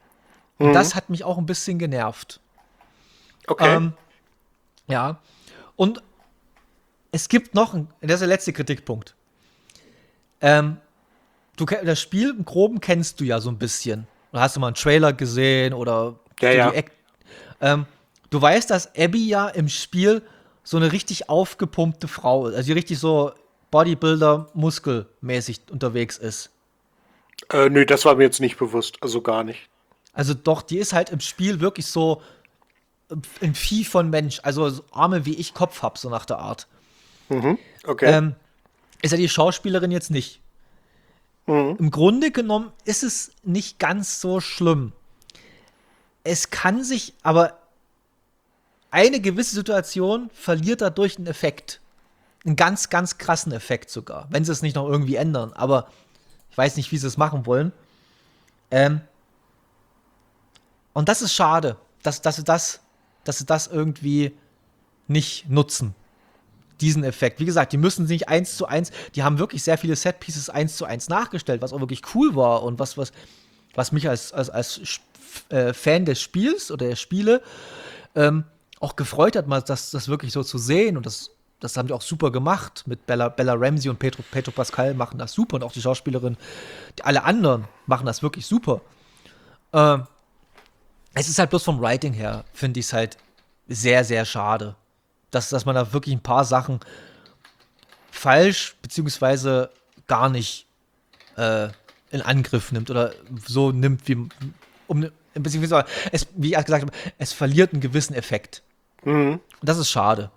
Und das hat mich auch ein bisschen genervt.
Okay.
Ähm, ja. Und es gibt noch, ein, das ist der letzte Kritikpunkt. Ähm, du das Spiel im Groben kennst du ja so ein bisschen. Da hast du mal einen Trailer gesehen oder
Ja,
so
ja.
die Act ähm, du weißt, dass Abby ja im Spiel so eine richtig aufgepumpte Frau ist, also die richtig so Bodybuilder, muskelmäßig unterwegs ist.
Äh, nö, das war mir jetzt nicht bewusst. Also gar nicht.
Also doch, die ist halt im Spiel wirklich so ein Vieh von Mensch, also so Arme wie ich Kopf hab, so nach der Art.
Mhm. Okay.
Ähm, ist ja die Schauspielerin jetzt nicht.
Mhm.
Im Grunde genommen ist es nicht ganz so schlimm. Es kann sich, aber eine gewisse Situation verliert dadurch einen Effekt. Einen ganz, ganz krassen Effekt sogar. Wenn sie es nicht noch irgendwie ändern. Aber ich weiß nicht, wie sie es machen wollen. Ähm, und das ist schade, dass, dass, sie das, dass sie das irgendwie nicht nutzen. Diesen Effekt. Wie gesagt, die müssen nicht eins zu eins, die haben wirklich sehr viele Setpieces eins zu eins nachgestellt, was auch wirklich cool war und was, was, was mich als, als, als äh, Fan des Spiels oder der Spiele ähm, auch gefreut hat, mal das, das wirklich so zu sehen. Und das, das haben die auch super gemacht. Mit Bella, Bella Ramsey und Pedro, Pedro Pascal machen das super. Und auch die Schauspielerin, die, alle anderen machen das wirklich super. Ähm, es ist halt bloß vom Writing her, finde ich es halt sehr, sehr schade. Dass, dass man da wirklich ein paar Sachen falsch beziehungsweise gar nicht äh, in Angriff nimmt oder so nimmt, wie um beziehungsweise es, wie ich gesagt habe, es verliert einen gewissen Effekt.
Mhm.
Und das ist schade.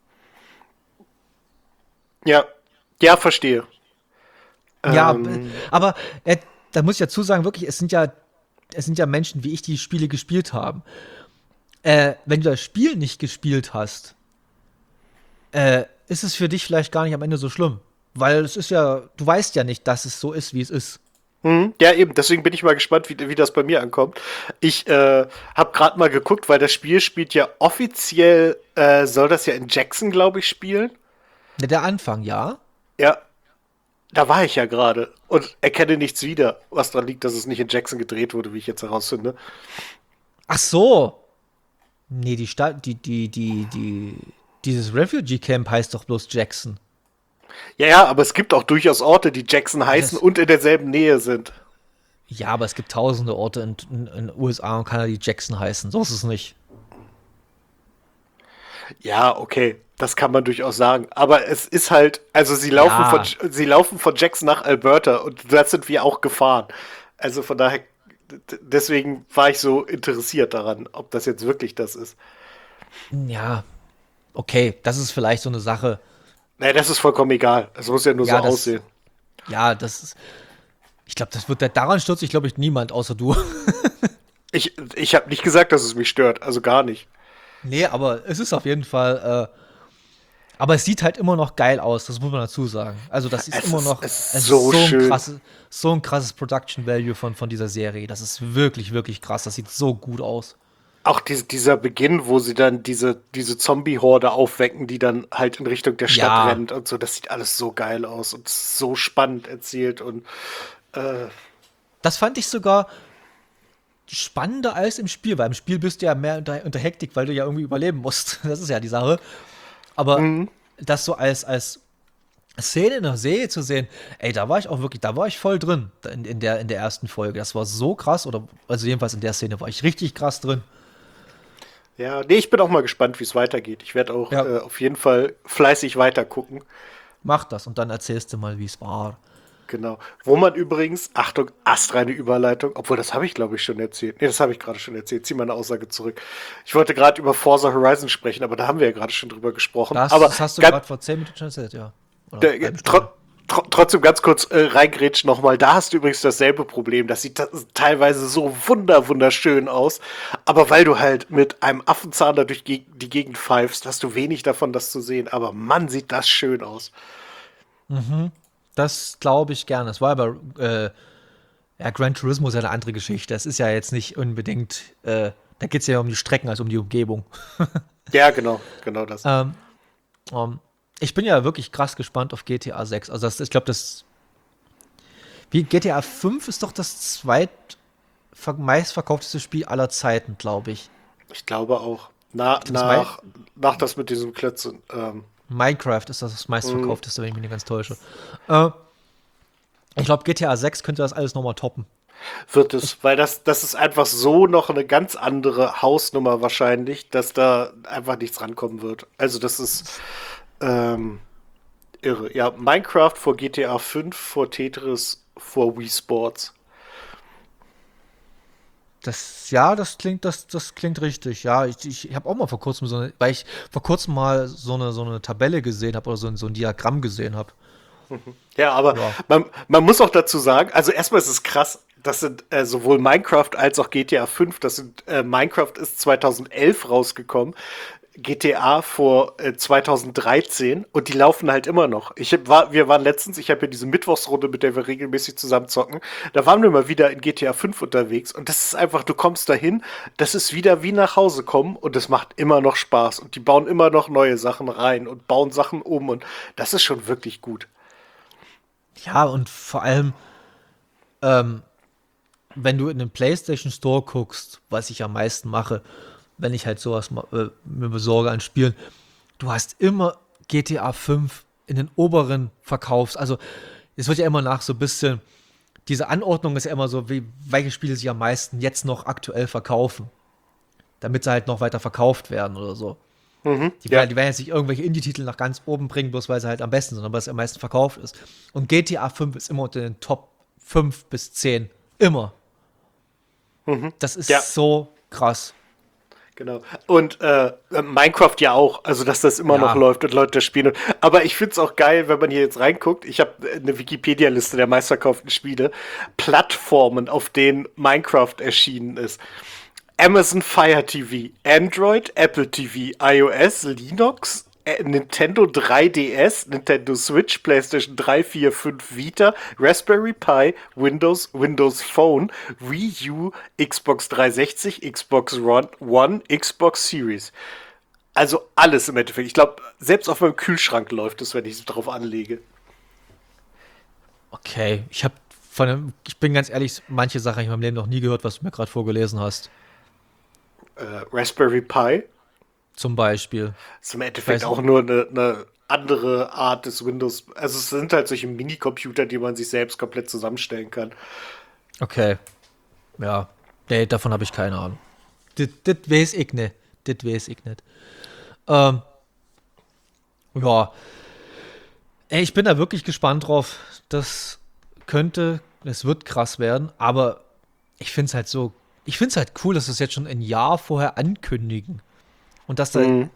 Ja. Ja, verstehe.
Ja,
Ähm,
aber äh, da muss ich dazu sagen, wirklich, es sind ja, es sind ja Menschen, wie ich, die Spiele gespielt haben. Äh, wenn du das Spiel nicht gespielt hast, äh, ist es für dich vielleicht gar nicht am Ende so schlimm. Weil es ist ja, du weißt ja nicht, dass es so ist, wie es ist.
mhm. Ja, eben. Deswegen bin ich mal gespannt, wie, wie das bei mir ankommt. Ich äh, habe gerade mal geguckt, weil das Spiel spielt ja offiziell, äh, soll das ja in Jackson, glaube ich, spielen.
Der Anfang, ja.
Ja, da war ich ja gerade und erkenne nichts wieder, was daran liegt, dass es nicht in Jackson gedreht wurde, wie ich jetzt herausfinde.
Ach so. Nee, die Stadt, die, die, die, die, dieses Refugee Camp heißt doch bloß Jackson.
Ja, ja, aber es gibt auch durchaus Orte, die Jackson heißen
Das,
und in derselben Nähe sind.
ja, aber es gibt tausende Orte in den U S A und Kanada, die Jackson heißen. So ist es nicht.
Ja, okay, das kann man durchaus sagen. Aber es ist halt, also sie laufen von,
Ja,
sie laufen von Jackson nach Alberta und das sind wir auch gefahren. Also von daher, d- deswegen war ich so interessiert daran, ob das jetzt wirklich das ist.
ja, okay, das ist vielleicht so eine Sache.
Naja, das ist vollkommen egal. Es muss ja nur so
Ja, das,
aussehen.
ja, das ist, ich glaube, das wird, daran stürzt sich, glaube ich, niemand außer du.
Ich, ich habe nicht gesagt, dass es mich stört, also gar nicht.
Nee, aber es ist auf jeden Fall, äh, aber es sieht halt immer noch geil aus, das muss man dazu sagen. Also, das ist
Es
immer
ist,
noch,
es ist
es ist
so
so ein
schön.
krasses, so ein krasses Production Value von, von dieser Serie. Das ist wirklich, wirklich krass. Das sieht so gut aus.
Auch die, dieser Beginn, wo sie dann diese, diese Zombie-Horde aufwecken, die dann halt in Richtung der Stadt
Ja,
rennt und so, das sieht alles so geil aus und so spannend erzählt und äh,
das fand ich sogar spannender als im Spiel, weil im Spiel bist du ja mehr unter, unter Hektik, weil du ja irgendwie überleben musst. Das ist ja die Sache. Aber
mhm.
das so als, als Szene in der Serie zu sehen, ey, da war ich auch wirklich, da war ich voll drin in, in, der, in der ersten Folge. Das war so krass, oder also jedenfalls in der Szene war ich richtig krass drin.
Ja, nee, ich bin auch mal gespannt, wie es weitergeht. Ich werde auch
Ja,
äh, auf jeden Fall fleißig weiter gucken.
mach das und dann erzählst du mal, wie es war.
Genau. Wo man übrigens, Achtung, astreine Überleitung, obwohl das habe ich glaube ich schon erzählt. Nee, das habe ich gerade schon erzählt. Zieh meine Aussage zurück. Ich wollte gerade über Forza Horizon sprechen, aber da haben wir ja gerade schon drüber gesprochen.
Das,
Aber
das hast du
ganz,
gerade vor zehn Minuten schon erzählt, ja. Oder
der,
halbe
tro
Stunde.
tro trotzdem ganz kurz äh, reingrätschen nochmal. Da hast du übrigens dasselbe Problem. Das sieht ta- teilweise so wunder wunderschön aus. Aber weil du halt mit einem Affenzahn da durch ge die Gegend pfeifst, hast du wenig davon, das zu sehen. Aber Mann, sieht das schön aus.
Das glaube ich gerne. Es war aber, äh, ja, Gran Turismo ist ja eine andere Geschichte. Das ist ja jetzt nicht unbedingt, äh, da geht es ja um die Strecken als um die Umgebung.
Ja, genau, genau das.
Ähm, ähm, ich bin ja wirklich krass gespannt auf G T A sechs. Also das, ich glaube, das wie G T A fünf ist doch das zweit meistverkaufteste Spiel aller Zeiten, glaube ich.
Ich glaube auch. Na,
Das
nach, nach das mit diesem Klötzchen. Ähm,
Minecraft ist das, das meistverkaufteste, wenn ich mich nicht ganz täusche. Äh, ich glaube, G T A sechs könnte das alles nochmal toppen.
wird es, weil das, das ist einfach so noch eine ganz andere Hausnummer wahrscheinlich, dass da einfach nichts rankommen wird. Also das ist ähm, irre. Ja, Minecraft vor G T A fünf, vor Tetris, vor Wii Sports.
Das, ja, das klingt, das, das klingt richtig. Ja, ich, ich habe auch mal vor kurzem so eine, weil ich vor kurzem mal so eine, so eine Tabelle gesehen habe oder so, ein- so ein Diagramm gesehen habe.
Ja, aber
Ja,
man, man muss auch dazu sagen, also erstmal ist es krass, das sind äh, sowohl Minecraft als auch G T A fünf, das sind, äh, Minecraft ist zweitausendelf rausgekommen, G T A vor äh, zweitausenddreizehn und die laufen halt immer noch. Ich hab, war, wir waren letztens, ich habe ja diese Mittwochsrunde, mit der wir regelmäßig zusammen zocken, da waren wir mal wieder in G T A fünf unterwegs und das ist einfach, du kommst dahin, das ist wieder wie nach Hause kommen und es macht immer noch Spaß und die bauen immer noch neue Sachen rein und bauen Sachen um und das ist schon wirklich gut.
ja, und vor allem, ähm, wenn du in den PlayStation Store guckst, was ich am meisten mache, wenn ich halt sowas ma- äh, mir besorge an Spielen, du hast immer G T A fünf in den oberen Verkaufs. Also, es wird ja immer nach so ein bisschen, diese Anordnung ist ja immer so, wie, welche Spiele sich am meisten jetzt noch aktuell verkaufen, damit sie halt noch weiter verkauft werden oder so.
Mhm,
Die,
ja.
werden- die werden jetzt nicht irgendwelche Indie-Titel nach ganz oben bringen, bloß weil sie halt am besten sind, aber es am meisten verkauft ist. Und G T A fünf ist immer unter den Top fünf bis zehn. Immer. Das
Ja,
ist so krass.
genau. Und äh, Minecraft ja auch, also dass das immer noch
Ja.
läuft und Leute das spielen. Aber ich finde es auch geil, wenn man hier jetzt reinguckt. Ich habe eine Wikipedia-Liste der meistverkauften Spiele. Plattformen, auf denen Minecraft erschienen ist. Amazon Fire T V, Android, Apple T V, iOS, Linux, äh, Nintendo drei D S, Nintendo Switch, PlayStation drei, vier, fünf, Vita, Raspberry Pi, Windows, Windows Phone, Wii U, Xbox dreihundertsechzig, Xbox One, One, Xbox Series. Also alles im Endeffekt. Ich glaube, selbst auf meinem Kühlschrank läuft es, wenn ich es drauf anlege.
Okay, ich habe von dem, ich bin ganz ehrlich, manche Sachen habe ich in meinem Leben noch nie gehört, was du mir gerade vorgelesen hast.
Äh, Raspberry Pi
Zum Beispiel.
ist im Endeffekt
Weiß
auch
nicht.
nur eine, eine andere Art des Windows. Also es sind halt solche Minicomputer, die man sich selbst komplett zusammenstellen kann.
Okay, ja. Nee, davon habe ich keine Ahnung. Das das weiß ich nicht. Das weiß ich nicht. Ähm, ja. Ey, ich bin da wirklich gespannt drauf. Das könnte, es wird krass werden, aber ich finde es halt so, ich finde es halt cool, dass sie es jetzt schon ein Jahr vorher ankündigen. Und dass da,
Mhm.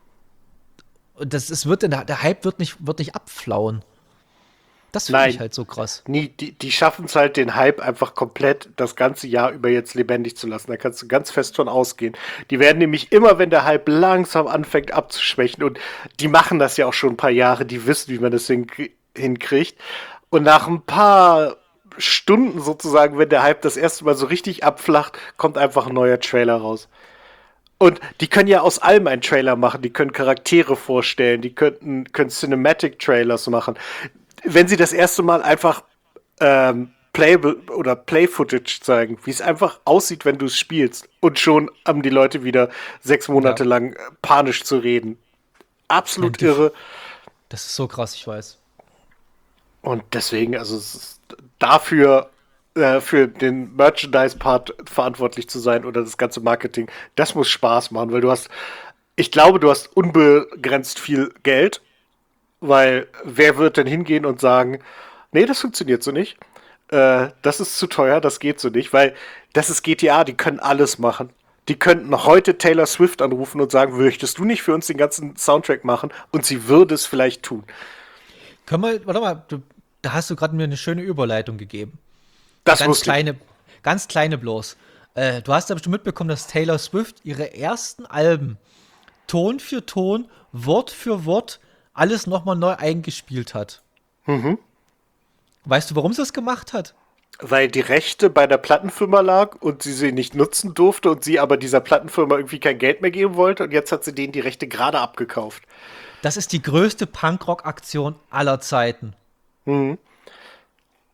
und das, es wird, der, der Hype wird nicht, wird nicht abflauen. Das finde ich
Nein,
halt so krass.
nie, die, die schaffen es halt, den Hype einfach komplett das ganze Jahr über jetzt lebendig zu lassen. Da kannst du ganz fest von ausgehen. Die werden nämlich immer, wenn der Hype langsam anfängt abzuschwächen, und die machen das ja auch schon ein paar Jahre, die wissen, wie man das hinkrie- hinkriegt. Und nach ein paar Stunden sozusagen, wenn der Hype das erste Mal so richtig abflacht, kommt einfach ein neuer Trailer raus. Und die können ja aus allem einen Trailer machen. Die können Charaktere vorstellen, die könnten, können Cinematic-Trailers machen. Wenn sie das erste Mal einfach ähm, Playable oder Play-Footage zeigen, wie es einfach aussieht, wenn du es spielst. Und schon haben die Leute wieder sechs
Ja.
Monate lang äh, panisch zu reden. Absolut
Endlich.
irre.
Das ist so krass, ich weiß.
Und deswegen, also es ist dafür äh, für den Merchandise-Part verantwortlich zu sein oder das ganze Marketing, das muss Spaß machen, weil du hast, ich glaube, du hast unbegrenzt viel Geld, weil wer wird denn hingehen und sagen, nee, das funktioniert so nicht, äh, das ist zu teuer, das geht so nicht, weil das ist G T A, die können alles machen. Die könnten noch heute Taylor Swift anrufen und sagen, möchtest du nicht für uns den ganzen Soundtrack machen? Und sie würde es vielleicht tun.
Können wir, warte mal, du, da hast du gerade mir eine schöne Überleitung gegeben. Eine
Das
ganz
wusste ich.
kleine, ganz kleine bloß. Äh, du hast ja bestimmt mitbekommen, dass Taylor Swift ihre ersten Alben Ton für Ton, Wort für Wort alles nochmal neu eingespielt hat.
Mhm.
Weißt du, warum sie das gemacht hat?
Weil die Rechte bei der Plattenfirma lag und sie sie nicht nutzen durfte und sie aber dieser Plattenfirma irgendwie kein Geld mehr geben wollte und jetzt hat sie denen die Rechte gerade abgekauft.
Das ist die größte Punkrock-Aktion aller Zeiten.
Mhm.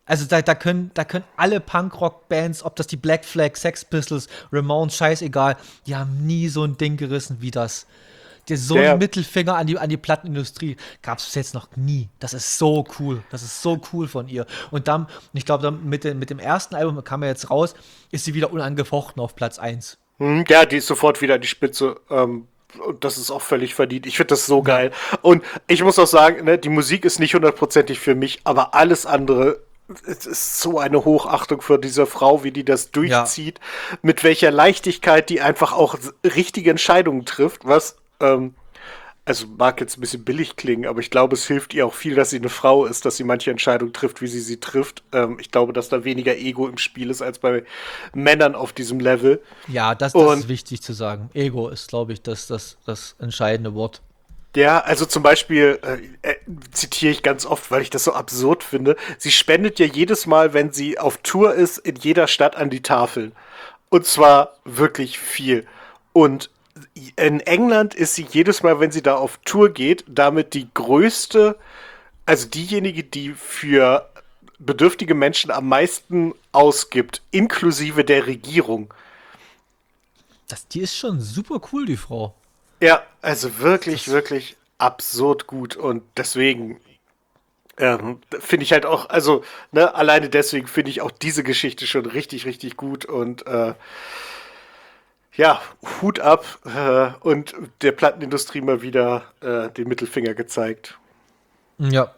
Also da, da, können, da können alle Punkrock-Bands, ob das die Black Flag, Sex Pistols, Ramones, scheißegal, die haben nie so ein Ding gerissen wie das. Der, so
Der-
ein Mittelfinger an die, an die Plattenindustrie gab es bis jetzt noch nie. Das ist so cool. Das ist so cool von ihr. Und dann, ich glaube, dann mit, dem- mit dem ersten Album kam ja jetzt raus, ist sie wieder unangefochten auf Platz eins.
Hm, Ja, die ist sofort wieder an die Spitze. Ähm, und das ist auch völlig verdient. Ich finde das so geil. Und ich muss auch sagen, ne, die Musik ist nicht hundertprozentig für mich, aber alles andere, es ist so eine Hochachtung für diese Frau, wie die das durchzieht, mit welcher Leichtigkeit die einfach auch s- richtige Entscheidungen trifft, was, ähm, also mag jetzt ein bisschen billig klingen, aber ich glaube, es hilft ihr auch viel, dass sie eine Frau ist, dass sie manche Entscheidungen trifft, wie sie sie trifft. Ähm, ich glaube, dass da weniger Ego im Spiel ist als bei Männern auf diesem Level.
Ja, das, das
Und
ist wichtig zu sagen. Ego ist, glaube ich, das, das, das entscheidende Wort.
ja, also zum Beispiel äh, äh, zitiere ich ganz oft, weil ich das so absurd finde. Sie spendet ja jedes Mal, wenn sie auf Tour ist, in jeder Stadt an die Tafeln. Und zwar wirklich viel. Und in England ist sie jedes Mal, wenn sie da auf Tour geht, damit die größte, also diejenige, die für bedürftige Menschen am meisten ausgibt, inklusive der Regierung.
Das, die ist schon super cool, die Frau.
Ja, also wirklich, wirklich absurd gut. Und deswegen ähm, finde ich halt auch, also, ne, alleine deswegen finde ich auch diese Geschichte schon richtig, richtig gut. Und äh, ja, Hut ab äh, und der Plattenindustrie mal wieder äh, den Mittelfinger gezeigt.
Ja.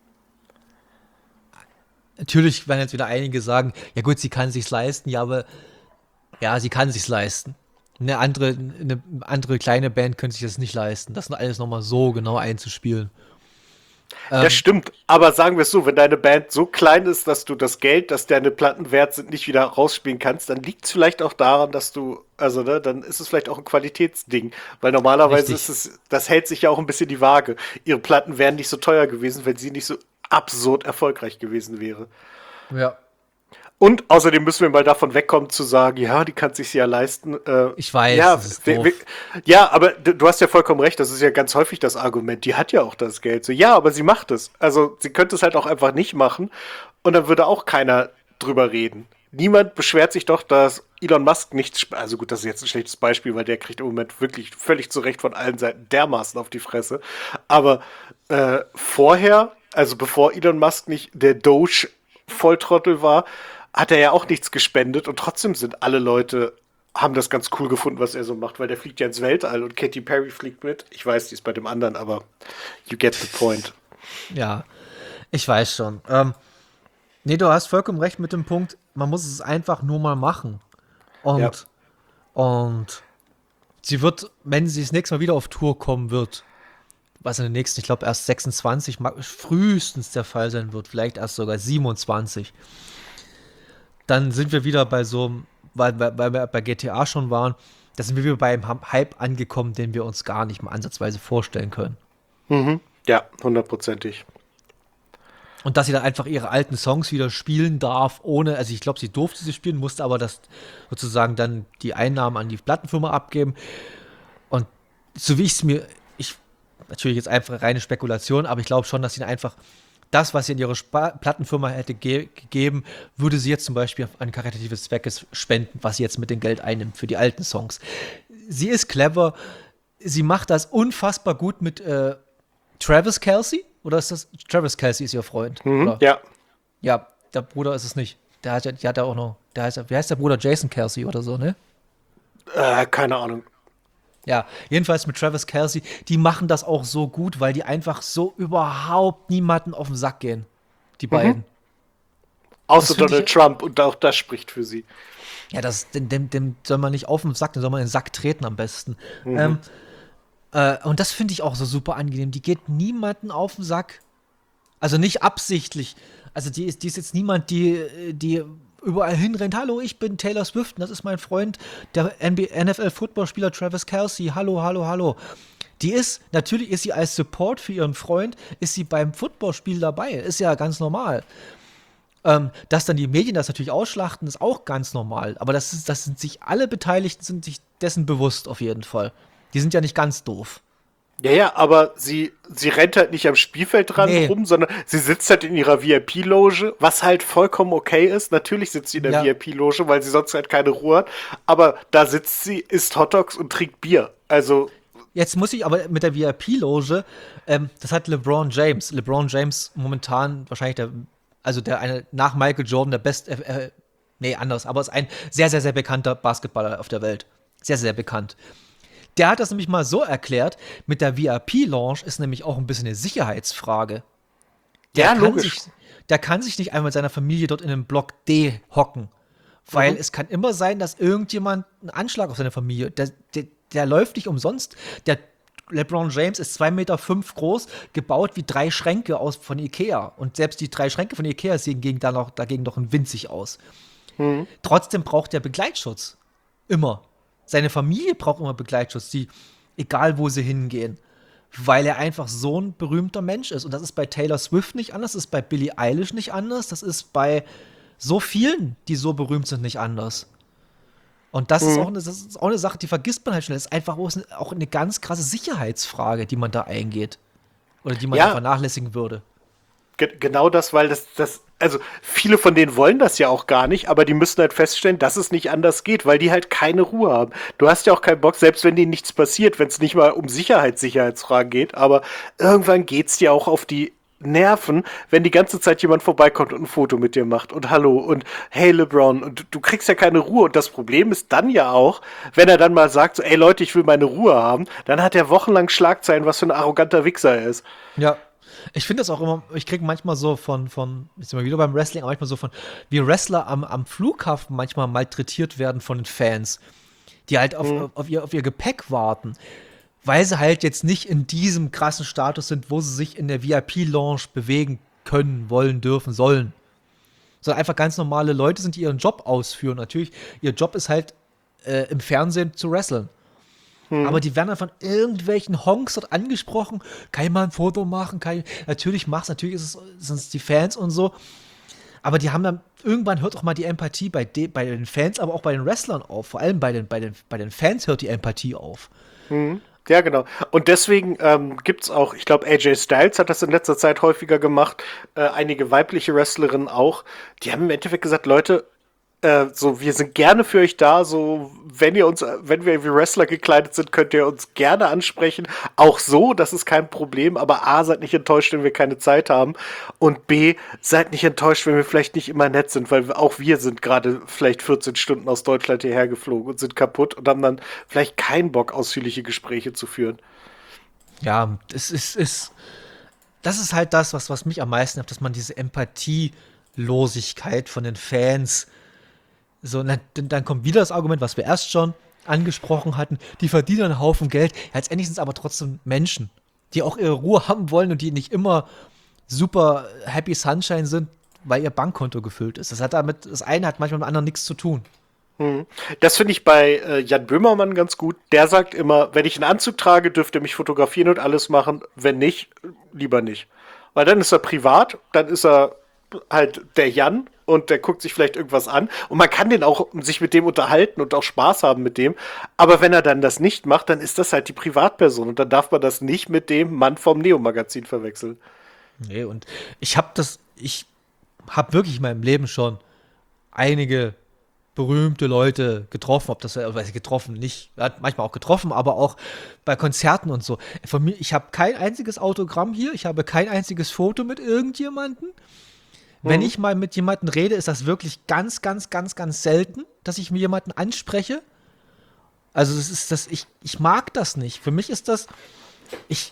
Natürlich werden jetzt wieder einige sagen, ja gut, sie kann sich's leisten, ja, aber ja, sie kann sich's leisten. Eine andere, eine andere kleine Band könnte sich das nicht leisten, das alles nochmal so genau einzuspielen.
Das stimmt, aber sagen wir es so, wenn deine Band so klein ist, dass du das Geld, das deine Platten wert sind, nicht wieder rausspielen kannst, dann liegt es vielleicht auch daran, dass du, also ne, dann ist es vielleicht auch ein Qualitätsding, weil normalerweise
Richtig.
ist es, das hält sich ja auch ein bisschen die Waage. Ihre Platten wären nicht so teuer gewesen, wenn sie nicht so absurd erfolgreich gewesen wäre.
Ja.
Und außerdem müssen wir mal davon wegkommen zu sagen, ja, die kann sich ja leisten. Äh,
Ich weiß,
ja,
das ist
wir,
doof.
wir, ja, aber d- du hast ja vollkommen recht, das ist ja ganz häufig das Argument. Die hat ja auch das Geld. So, ja, aber sie macht es. Also sie könnte es halt auch einfach nicht machen und dann würde auch keiner drüber reden. Niemand beschwert sich doch, dass Elon Musk nichts, sp- also gut, das ist jetzt ein schlechtes Beispiel, weil der kriegt im Moment wirklich völlig zu Recht von allen Seiten dermaßen auf die Fresse. Aber äh, vorher, also bevor Elon Musk nicht der Doge Volltrottel war, hat er ja auch nichts gespendet und trotzdem sind alle Leute, haben das ganz cool gefunden, was er so macht, weil der fliegt ja ins Weltall und Katy Perry fliegt mit. Ich weiß, die ist bei dem anderen, aber you get the point.
Ja, ich weiß schon. Ähm, nee, du hast vollkommen recht mit dem Punkt, man muss es einfach nur mal machen. Und,
Ja.
und sie wird, wenn sie das nächste Mal wieder auf Tour kommen wird, was in den nächsten, ich glaube, erst sechsundzwanzig, ma- frühestens der Fall sein wird, vielleicht erst sogar siebenundzwanzig, dann sind wir wieder bei so einem, weil, weil, weil wir bei G T A schon waren, da sind wir wieder beim Hype angekommen, den wir uns gar nicht mal ansatzweise vorstellen können.
Ja, hundertprozentig.
Und dass sie dann einfach ihre alten Songs wieder spielen darf, ohne, also ich glaube, sie durfte sie spielen, musste aber das sozusagen dann die Einnahmen an die Plattenfirma abgeben. Und so wie ich es mir, ich, natürlich jetzt einfach reine Spekulation, aber ich glaube schon, dass sie dann einfach das, was sie in ihre Spa Plattenfirma hätte ge gegeben, würde sie jetzt zum Beispiel an karitatives Zwecke spenden, was sie jetzt mit dem Geld einnimmt für die alten Songs. Sie ist clever, sie macht das unfassbar gut mit äh, Travis Kelce. Oder ist das Travis Kelce ist ihr Freund?
Mhm,
Oder?
ja.
Ja, der Bruder ist es nicht. Der hat ja, die hat ja auch noch, der heißt, ja- wie heißt der Bruder? Jason Kelce oder so, ne?
Äh, keine Ahnung.
Ja, jedenfalls mit Travis Kelce, die machen das auch so gut, weil die einfach so überhaupt niemanden auf den Sack gehen. Die beiden.
Außer
Das find
Donald
ich-
Trump und auch das spricht für sie.
Ja, das, dem, dem, dem soll man nicht auf den Sack, dem soll man in den Sack treten am besten. Ähm, äh, und das finde ich auch so super angenehm. Die geht niemanden auf den Sack. Also nicht absichtlich. Also die ist, die ist jetzt niemand, die, die überall hinrennt. Hallo, ich bin Taylor Swift und das ist mein Freund, der N F L-Footballspieler Travis Kelce. Hallo, hallo, hallo. Die ist, natürlich ist sie als Support für ihren Freund, ist sie beim Footballspiel dabei. Ist ja ganz normal. Ähm, dass dann die Medien das natürlich ausschlachten, ist auch ganz normal. Aber das, ist, das sind sich alle Beteiligten sind sich dessen bewusst auf jeden Fall. Die sind ja nicht ganz doof.
Ja, ja, aber sie, sie rennt halt nicht am Spielfeldrand
Nee.
rum, sondern sie sitzt halt in ihrer V I P-Loge, was halt vollkommen okay ist. Natürlich sitzt sie in der
Ja,
V I P-Loge, weil sie sonst halt keine Ruhe hat. Aber da sitzt sie, isst Hotdogs und trinkt Bier. Also,
jetzt muss ich aber mit der V I P-Loge, ähm, das hat LeBron James. LeBron James momentan wahrscheinlich der, also der eine nach Michael Jordan der best, äh, äh, nee, anders, aber ist ein sehr, sehr, sehr bekannter Basketballer auf der Welt. Sehr, sehr bekannt. Der hat das nämlich mal so erklärt, mit der V I P-Lounge ist nämlich auch ein bisschen eine Sicherheitsfrage. Der
ja,
kann
logisch.
sich, der kann sich nicht einmal mit seiner Familie dort in den Block D hocken. Weil
Mhm.
es kann immer sein, dass irgendjemand einen Anschlag auf seine Familie, der, der, der läuft nicht umsonst. Der LeBron James ist zwei Meter fünf groß, gebaut wie drei Schränke aus von Ikea. Und selbst die drei Schränke von Ikea sehen gegen da noch, dagegen noch winzig aus.
Mhm.
Trotzdem braucht er Begleitschutz. Immer. Seine Familie braucht immer Begleitschutz, die, egal wo sie hingehen. Weil er einfach so ein berühmter Mensch ist. Und das ist bei Taylor Swift nicht anders, das ist bei Billie Eilish nicht anders, das ist bei so vielen, die so berühmt sind, nicht anders. Und das ist auch
Mhm.
eine, das ist auch eine Sache, die vergisst man halt schnell. Das ist einfach auch eine ganz krasse Sicherheitsfrage, die man da eingeht. Oder die man da
Ja,
vernachlässigen würde.
Ge genau das, weil das, das, also viele von denen wollen das ja auch gar nicht, aber die müssen halt feststellen, dass es nicht anders geht, weil die halt keine Ruhe haben. Du hast ja auch keinen Bock, selbst wenn denen nichts passiert, wenn es nicht mal um Sicherheit, Sicherheitsfragen geht, aber irgendwann geht's dir auch auf die Nerven, wenn die ganze Zeit jemand vorbeikommt und ein Foto mit dir macht und hallo und hey LeBron und du, du kriegst ja keine Ruhe und das Problem ist dann ja auch, wenn er dann mal sagt so, ey Leute, ich will meine Ruhe haben, dann hat er wochenlang Schlagzeilen, was für ein arroganter Wichser er ist.
Ja. Ich finde das auch immer, ich kriege manchmal so von, von, jetzt sind wir wieder beim Wrestling, aber manchmal so von, wie Wrestler am, am Flughafen manchmal malträtiert werden von den Fans, die halt auf,
Hm.
auf, ihr, auf ihr Gepäck warten, weil sie halt jetzt nicht in diesem krassen Status sind, wo sie sich in der V I P-Lounge bewegen können, wollen, dürfen, sollen. Sondern einfach ganz normale Leute sind, die ihren Job ausführen. Natürlich, ihr Job ist halt äh, im Fernsehen zu wresteln. Aber
Hm.
die werden dann von irgendwelchen Honks dort angesprochen. Kann ich mal ein Foto machen? Kann ich, natürlich mach's, natürlich ist es, sind es die Fans und so. Aber die haben dann, irgendwann hört auch mal die Empathie bei, de, bei den Fans, aber auch bei den Wrestlern auf. Vor allem bei den, bei, den, bei den Fans hört die Empathie auf.
Mhm. Ja, genau. Und deswegen ähm, gibt's auch, ich glaube, A J Styles hat das in letzter Zeit häufiger gemacht, äh, einige weibliche Wrestlerinnen auch. Die haben im Endeffekt gesagt, Leute, äh, so, wir sind gerne für euch da, so, wenn ihr uns, wenn wir wie Wrestler gekleidet sind, könnt ihr uns gerne ansprechen. Auch so, das ist kein Problem, aber A, seid nicht enttäuscht, wenn wir keine Zeit haben. Und B, seid nicht enttäuscht, wenn wir vielleicht nicht immer nett sind, weil auch wir sind gerade vielleicht vierzehn Stunden aus Deutschland hierher geflogen und sind kaputt und haben dann vielleicht keinen Bock, ausführliche Gespräche zu führen.
Ja, es ist, ist, das ist halt das, was, was mich am meisten nervt, dass man diese Empathielosigkeit von den Fans so, dann, dann kommt wieder das Argument, was wir erst schon angesprochen hatten, die verdienen einen Haufen Geld. Ja, letztendlich sind es aber trotzdem Menschen, die auch ihre Ruhe haben wollen und die nicht immer super Happy Sunshine sind, weil ihr Bankkonto gefüllt ist. Das hat damit, das eine hat manchmal mit dem anderen nichts zu tun.
Mhm. Das finde ich bei äh, Jan Böhmermann ganz gut. Der sagt immer, wenn ich einen Anzug trage, dürft ihr mich fotografieren und alles machen. Wenn nicht, lieber nicht. Weil dann ist er privat, dann ist er halt der Jan und der guckt sich vielleicht irgendwas an. Und man kann den auch sich mit dem unterhalten und auch Spaß haben mit dem. Aber wenn er dann das nicht macht, dann ist das halt die Privatperson. Und dann darf man das nicht mit dem Mann vom Neo-Magazin verwechseln.
Nee, und ich habe das, ich habe wirklich in meinem Leben schon einige berühmte Leute getroffen, ob das, äh, weiß ich, getroffen, nicht, ja, manchmal auch getroffen, aber auch bei Konzerten und so. Von mir, ich habe kein einziges Autogramm hier, ich habe kein einziges Foto mit irgendjemandem. Wenn
Mhm.
ich mal mit jemandem rede, ist das wirklich ganz, ganz, ganz, ganz selten, dass ich mir jemanden anspreche. Also das ist das, ich, ich mag das nicht. Für mich ist das, ich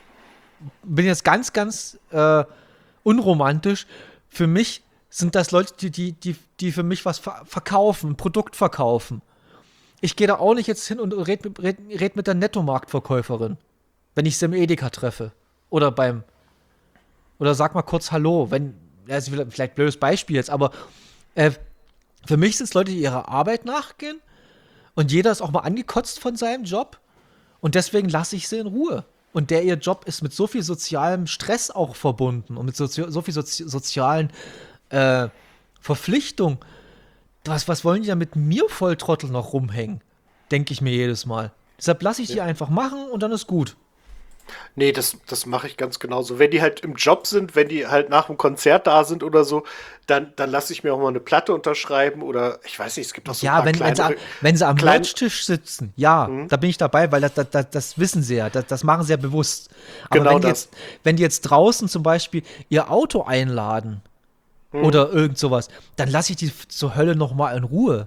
bin jetzt ganz, ganz äh, unromantisch. Für mich sind das Leute, die, die, die, die für mich was ver verkaufen, ein Produkt verkaufen. Ich gehe da auch nicht jetzt hin und red, mit- red, red mit der Nettomarktverkäuferin, wenn ich sie im Edeka treffe. Oder beim, oder sag mal kurz Hallo, wenn, ja, ist vielleicht ein blödes Beispiel jetzt, aber äh, für mich sind es Leute, die ihrer Arbeit nachgehen und jeder ist auch mal angekotzt von seinem Job und deswegen lasse ich sie in Ruhe. Und der ihr Job ist mit so viel sozialem Stress auch verbunden und mit sozi so viel sozi sozialen äh, Verpflichtungen. Was, was wollen die da mit mir Volltrottel noch rumhängen? Denke ich mir jedes Mal. Deshalb lasse ich die
Ja.
einfach machen und dann ist gut.
Nee, das, das mache ich ganz genauso. Wenn die halt im Job sind, wenn die halt nach dem Konzert da sind oder so, dann, dann lasse ich mir auch mal eine Platte unterschreiben oder ich weiß nicht, es gibt auch so ein
Ja,
paar
wenn, wenn, sie,
kleinere.
wenn sie am
klein,
Merch-Tisch sitzen, ja,
Mhm.
da bin ich dabei, weil das, das, das, das wissen sie ja, das, das machen sie ja bewusst. Aber
Genau
wenn die,
das.
jetzt, wenn die jetzt draußen zum Beispiel ihr Auto einladen
Mhm.
oder irgend sowas, dann lasse ich die zur Hölle noch mal in Ruhe.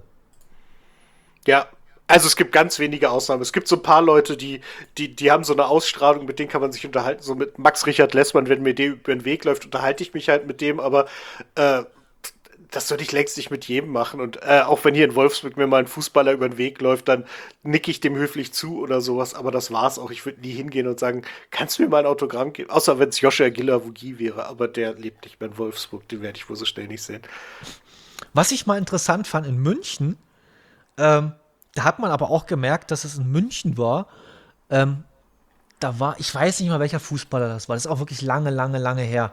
Ja, also es gibt ganz wenige Ausnahmen. Es gibt so ein paar Leute, die, die, die haben so eine Ausstrahlung, mit denen kann man sich unterhalten. So mit Max Richard Lessmann, wenn mir der über den Weg läuft, unterhalte ich mich halt mit dem, aber äh, das würde ich längst nicht mit jedem machen. Und äh, auch wenn hier in Wolfsburg mir mal ein Fußballer über den Weg läuft, dann nicke ich dem höflich zu oder sowas. Aber das war's auch. Ich würde nie hingehen und sagen, kannst du mir mal ein Autogramm geben? Außer wenn es Joshua Guilavogui wäre. Aber der lebt nicht mehr in Wolfsburg. Den werde ich wohl so schnell nicht sehen.
Was ich mal interessant fand in München, ähm, da hat man aber auch gemerkt, dass es in München war. Ähm, da war, ich weiß nicht mal, welcher Fußballer das war. Das ist auch wirklich lange, lange, lange her.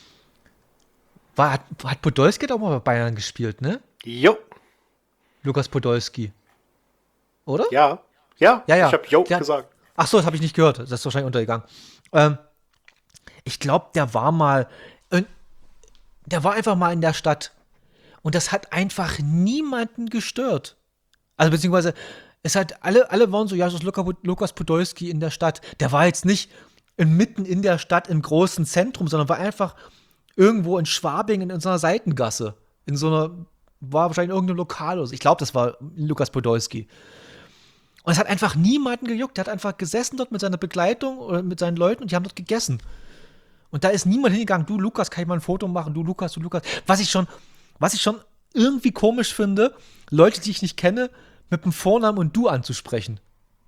War, hat, hat Podolski doch mal bei Bayern gespielt, ne?
Jo,
Lukas Podolski. Oder?
ja. Ja,
Ja, ja.
ich habe Jo
Der-
gesagt.
Ach so, das habe ich nicht gehört. Das ist wahrscheinlich untergegangen. Ähm, ich glaube, der war mal, in- der war einfach mal in der Stadt. Und das hat einfach niemanden gestört. Also beziehungsweise, es hat alle, alle waren so, ja, das ist Luka, Lukas Podolski in der Stadt. Der war jetzt nicht inmitten in der Stadt im großen Zentrum, sondern war einfach irgendwo in Schwabing in so einer Seitengasse. In so einer, war wahrscheinlich irgendein Lokal oder so. Ich glaube, das war Lukas Podolski. Und es hat einfach niemanden gejuckt. Der hat einfach gesessen dort mit seiner Begleitung oder mit seinen Leuten und die haben dort gegessen. Und da ist niemand hingegangen, du Lukas, kann ich mal ein Foto machen, du Lukas, du Lukas. Was ich schon, was ich schon irgendwie komisch finde, Leute, die ich nicht kenne, mit dem Vornamen und du anzusprechen.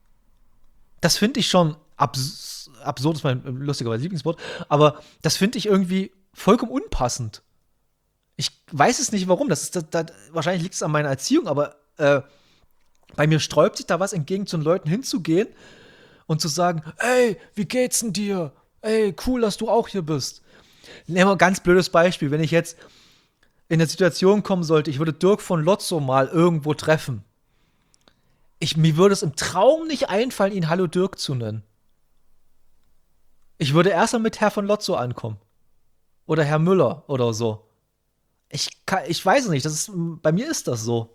Das finde ich schon abs absurd, ist mein lustigerweise Lieblingswort, aber das finde ich irgendwie vollkommen unpassend. Ich weiß es nicht warum, das ist, das, das, wahrscheinlich liegt es an meiner Erziehung, aber äh, bei mir sträubt sich da was entgegen, zu den Leuten hinzugehen und zu sagen, ey, wie geht's denn dir? Ey, cool, dass du auch hier bist. Nehmen wir ein ganz blödes Beispiel, wenn ich jetzt in eine Situation kommen sollte, ich würde Dirk von Lotzo mal irgendwo treffen. Ich, mir würde es im Traum nicht einfallen, ihn Hallo Dirk zu nennen. Ich würde erst mal mit Herr von Lotzo ankommen. Oder Herr Müller oder so. Ich, kann, ich weiß es nicht, das ist, bei mir ist das so.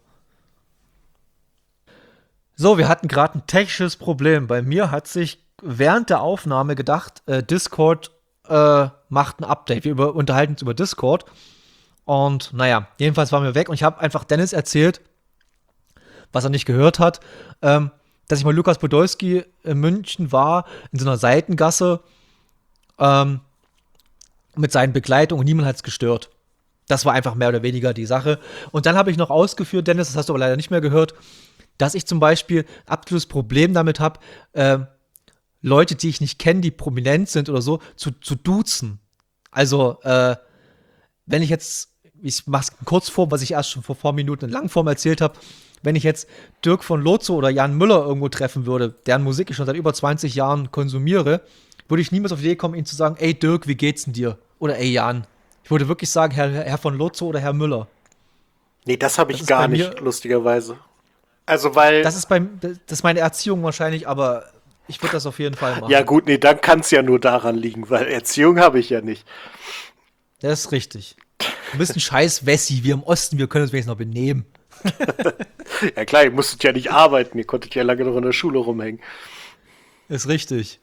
So, wir hatten gerade ein technisches Problem. Bei mir hat sich während der Aufnahme gedacht, äh, Discord äh, macht ein Update. Wir über, unterhalten uns über Discord. Und naja, jedenfalls waren wir weg und ich habe einfach Dennis erzählt, was er nicht gehört hat, ähm, dass ich mal Lukas Podolski in München war, in so einer Seitengasse ähm, mit seinen Begleitungen und niemand hat es gestört. Das war einfach mehr oder weniger die Sache. Und dann habe ich noch ausgeführt, Dennis, das hast du aber leider nicht mehr gehört, dass ich zum Beispiel absolutes Problem damit habe, äh, Leute, die ich nicht kenne, die prominent sind oder so, zu, zu duzen. Also, äh, wenn ich jetzt, ich mach's kurz vor, was ich erst schon vor ein paar Minuten in Langform erzählt habe, wenn ich jetzt Dirk von Lotzo oder Jan Müller irgendwo treffen würde, deren Musik ich schon seit über zwanzig Jahren konsumiere, würde ich niemals auf die Idee kommen, ihnen zu sagen, ey Dirk, wie geht's denn dir? Oder ey Jan. Ich würde wirklich sagen, Herr, Herr von Lotzo oder Herr Müller.
Nee, das habe
Das
ich
ist
gar
bei
nicht,
mir-
lustigerweise. Also, weil.
Das ist, beim, das ist meine Erziehung wahrscheinlich, aber ich würde das auf jeden Fall machen.
Ja, gut, nee, dann kann es ja nur daran liegen, weil Erziehung habe ich ja nicht.
Das ist richtig. Du bist ein scheiß Wessi, wir im Osten, wir können uns wenigstens noch benehmen.
Ja, klar, ihr musstet ja nicht arbeiten, ihr konntet ja lange noch in der Schule rumhängen.
Ist richtig.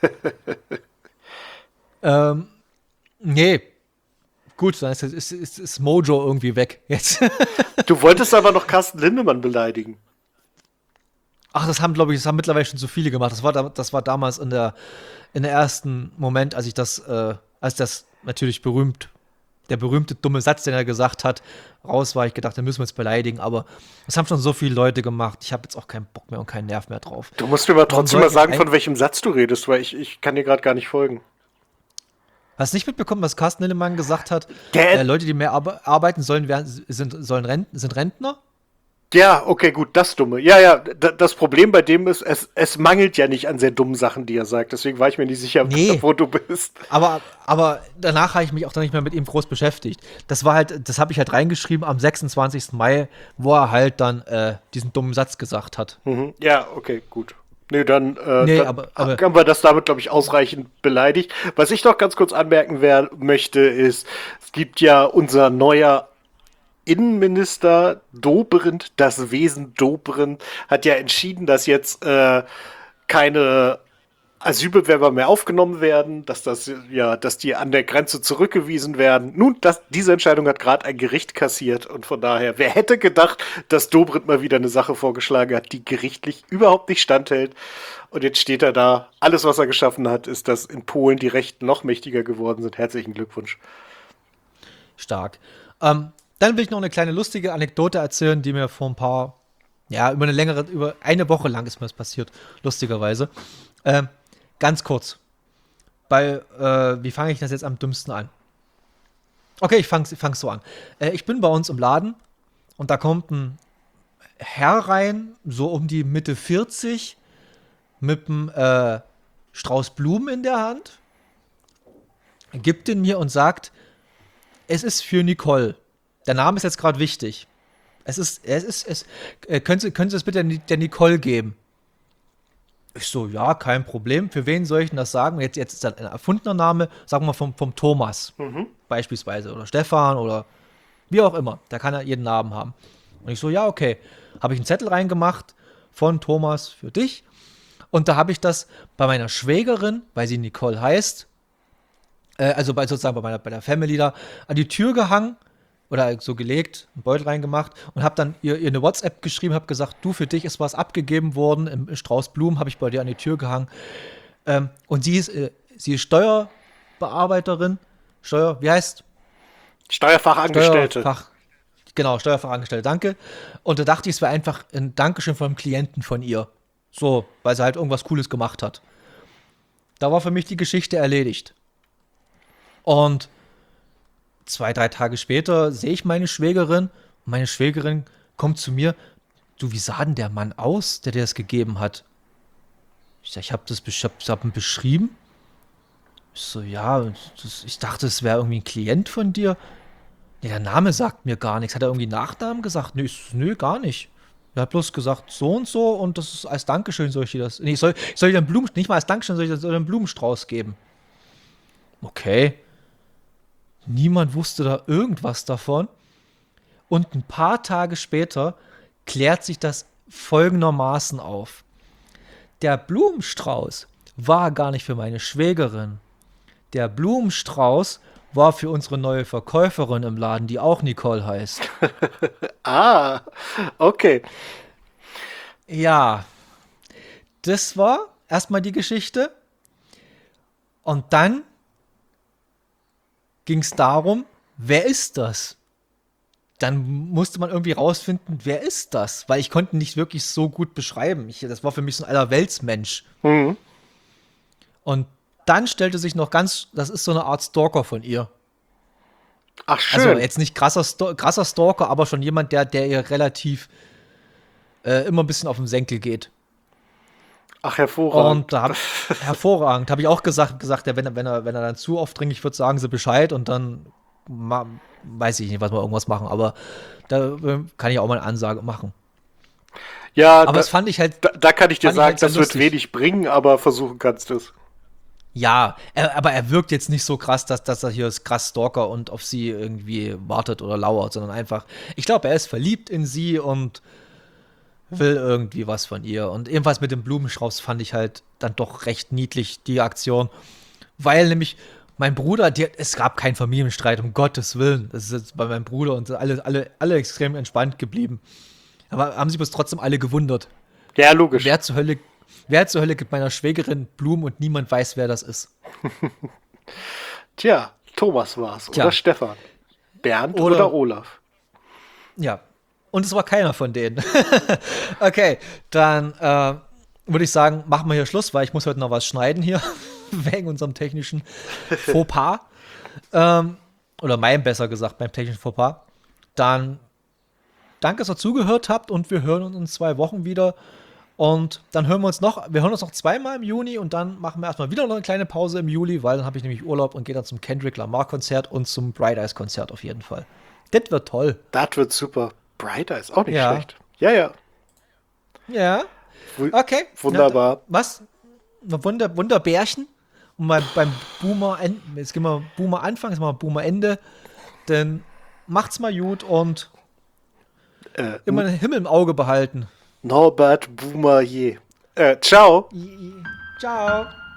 ähm, nee. Gut, dann ist, ist, ist, ist Mojo irgendwie weg jetzt.
Du wolltest aber noch Carsten Lindemann beleidigen.
Ach, das haben, glaube ich, das haben mittlerweile schon zu viele gemacht. Das war, da, das war damals in der, in der ersten Moment, als ich das, äh, als das natürlich berühmt, der berühmte dumme Satz, den er gesagt hat, raus war, ich gedacht, den müssen wir jetzt beleidigen, aber das haben schon so viele Leute gemacht. Ich habe jetzt auch keinen Bock mehr und keinen Nerv mehr drauf.
Du musst mir aber trotzdem
soll
mal
ich
sagen,
ein-
von welchem Satz du redest, weil ich, ich kann dir gerade gar nicht folgen.
Hast du nicht mitbekommen, was Carsten Lindemann gesagt hat?
Der-
Äh, Leute, die mehr arbe arbeiten sollen, werden, sind, sollen Renten, sind Rentner?
Ja, okay, gut, das Dumme. Ja, ja, d- das Problem bei dem ist, es, es mangelt ja nicht an sehr dummen Sachen, die er sagt. Deswegen war ich mir nicht sicher,
Nee.
wo du bist.
Aber, aber danach habe ich mich auch dann nicht mehr mit ihm groß beschäftigt. Das war halt, das habe ich halt reingeschrieben am sechsundzwanzigsten Mai, wo er halt dann äh, diesen dummen Satz gesagt hat.
Mhm. Ja, okay, gut. Nee, dann, äh,
Nee,
dann
aber, aber
haben wir das damit, glaube ich, ausreichend beleidigt. Was ich noch ganz kurz anmerken wer möchte, ist, es gibt ja unser neuer Innenminister Dobrindt, das Wesen Dobrindt, hat ja entschieden, dass jetzt äh, keine Asylbewerber mehr aufgenommen werden, dass das ja, dass die an der Grenze zurückgewiesen werden. Nun, das, diese Entscheidung hat gerade ein Gericht kassiert und von daher, wer hätte gedacht, dass Dobrindt mal wieder eine Sache vorgeschlagen hat, die gerichtlich überhaupt nicht standhält. Und jetzt steht er da. Alles, was er geschaffen hat, ist, dass in Polen die Rechten noch mächtiger geworden sind. Herzlichen Glückwunsch.
stark. Ähm, dann will ich noch eine kleine lustige Anekdote erzählen, die mir vor ein paar, ja, über eine längere, über eine Woche lang ist mir das passiert, lustigerweise. Ähm, ganz kurz. Bei, äh, wie fange ich das jetzt am dümmsten an? Okay, ich fange fang's so an. Äh, ich bin bei uns im Laden und da kommt ein Herr rein, so um die Mitte vierzig, mit einem äh, Strauß Blumen in der Hand, gibt den mir und sagt, es ist für Nicole. Der Name ist jetzt gerade wichtig. Es ist, es ist, es, äh, können Sie, können Sie es bitte der Nicole geben? Ich so, ja, kein Problem. Für wen soll ich denn das sagen? Jetzt, jetzt ist das ein erfundener Name, sagen wir vom, vom Thomas
Mhm.
beispielsweise oder Stefan oder wie auch immer. Da kann er jeden Namen haben. Und ich so, ja, okay. Habe ich einen Zettel reingemacht von Thomas für dich. Und da habe ich das bei meiner Schwägerin, weil sie Nicole heißt, äh, also bei, sozusagen bei, meiner, bei der Family da, an die Tür gehangen oder so gelegt, einen Beutel reingemacht und habe dann ihr, ihr eine WhatsApp geschrieben, habe gesagt, du, für dich ist was abgegeben worden, im Strauß Blumen habe ich bei dir an die Tür gehangen. Ähm, und sie ist, äh, sie ist Steuerbearbeiterin, Steuer, wie heißt?
Steuerfachangestellte.
Steuerfach, genau, Steuerfachangestellte, danke. Und da dachte ich, es wäre einfach ein Dankeschön von einem Klienten von ihr. So, weil sie halt irgendwas Cooles gemacht hat. Da war für mich die Geschichte erledigt. Und zwei, drei Tage später sehe ich meine Schwägerin und meine Schwägerin kommt zu mir. Du, wie sah denn der Mann aus, der dir das gegeben hat? Ich sag, ich habe das ich hab, ich hab ihn beschrieben. Ich so, ja, das, ich dachte, es wäre irgendwie ein Klient von dir. Nee, der Name sagt mir gar nichts. Hat er irgendwie Nachnamen gesagt? Nö, ich so, nö, gar nicht. Er hat bloß gesagt, so und so und das ist als Dankeschön soll ich dir das. Nee, ich soll, ich soll dir einen Blumen, nicht mal als Dankeschön, soll ich dir einen Blumenstrauß geben. Okay. Niemand wusste da irgendwas davon. Und ein paar Tage später klärt sich das folgendermaßen auf. Der Blumenstrauß war gar nicht für meine Schwägerin. Der Blumenstrauß war für unsere neue Verkäuferin im Laden, die auch Nicole heißt.
Ah, okay.
Ja, das war erstmal die Geschichte. Und dann ging es darum, wer ist das? Dann musste man irgendwie rausfinden, wer ist das? Weil ich konnte ihn nicht wirklich so gut beschreiben. Ich, das war für mich so ein Allerweltsmensch.
Mhm.
Und dann stellte sich noch ganz, das ist so eine Art Stalker von ihr.
Ach, schön.
Also jetzt nicht krasser, Sto- krasser Stalker, aber schon jemand, der, der ihr relativ äh, immer ein bisschen auf den Senkel geht.
Ach, hervorragend.
Und da hab, hervorragend, habe ich auch gesagt, gesagt ja, wenn, er- wenn, er, wenn er dann zu aufdringlich wird, sagen sie Bescheid und dann ma, weiß ich nicht, was wir irgendwas machen, aber da äh, kann ich auch mal eine Ansage machen.
Ja,
Aber
da,
das fand ich halt,
da, da kann ich dir
fand ich
sagen,
halt sehr
das wird
lustig.
wenig bringen, aber versuchen kannst du es.
Ja, er, aber er wirkt jetzt nicht so krass, dass, dass er hier ist krass Stalker und auf sie irgendwie wartet oder lauert, sondern einfach, ich glaube, er ist verliebt in sie und will irgendwie was von ihr. Und ebenfalls mit dem Blumenstrauß fand ich halt dann doch recht niedlich, die Aktion. Weil nämlich mein Bruder, die, es gab keinen Familienstreit, um Gottes Willen. Das ist jetzt bei meinem Bruder und alle, alle, alle extrem entspannt geblieben. Aber haben sich bloß trotzdem alle gewundert.
Ja, logisch.
Wer zur Hölle, wer zur Hölle gibt meiner Schwägerin Blumen und niemand weiß, wer das ist?
Tja, Thomas war's.
Tja.
Oder Stefan. Bernd oder,
Oder-
Olaf.
Ja. Und es war keiner von denen. Okay, dann äh, würde ich sagen, machen wir hier Schluss, weil ich muss heute noch was schneiden hier. Wegen unserem technischen Fauxpas. Ähm, oder meinem besser gesagt, beim technischen Fauxpas. Dann danke, dass ihr zugehört habt und wir hören uns in zwei Wochen wieder. Und dann hören wir uns noch, wir hören uns noch zweimal im Juni und dann machen wir erstmal wieder noch eine kleine Pause im Juli, weil dann habe ich nämlich Urlaub und gehe dann zum Kendrick Lamar Konzert und zum Bright Eyes Konzert auf jeden Fall. Das wird toll.
Das wird super. Bright Eyes, auch nicht
Ja.
schlecht. Ja, ja.
Ja. Okay.
Wunderbar.
Na, was? Na, Wunder, Wunderbärchen. Und mal beim Boomer enden. Jetzt gehen wir Boomer Anfang, jetzt machen wir Boomer Ende. Dann macht's mal gut und
Äh,
immer den Himmel im Auge behalten.
Norbert Boumerier. Äh, ciao.
Ciao.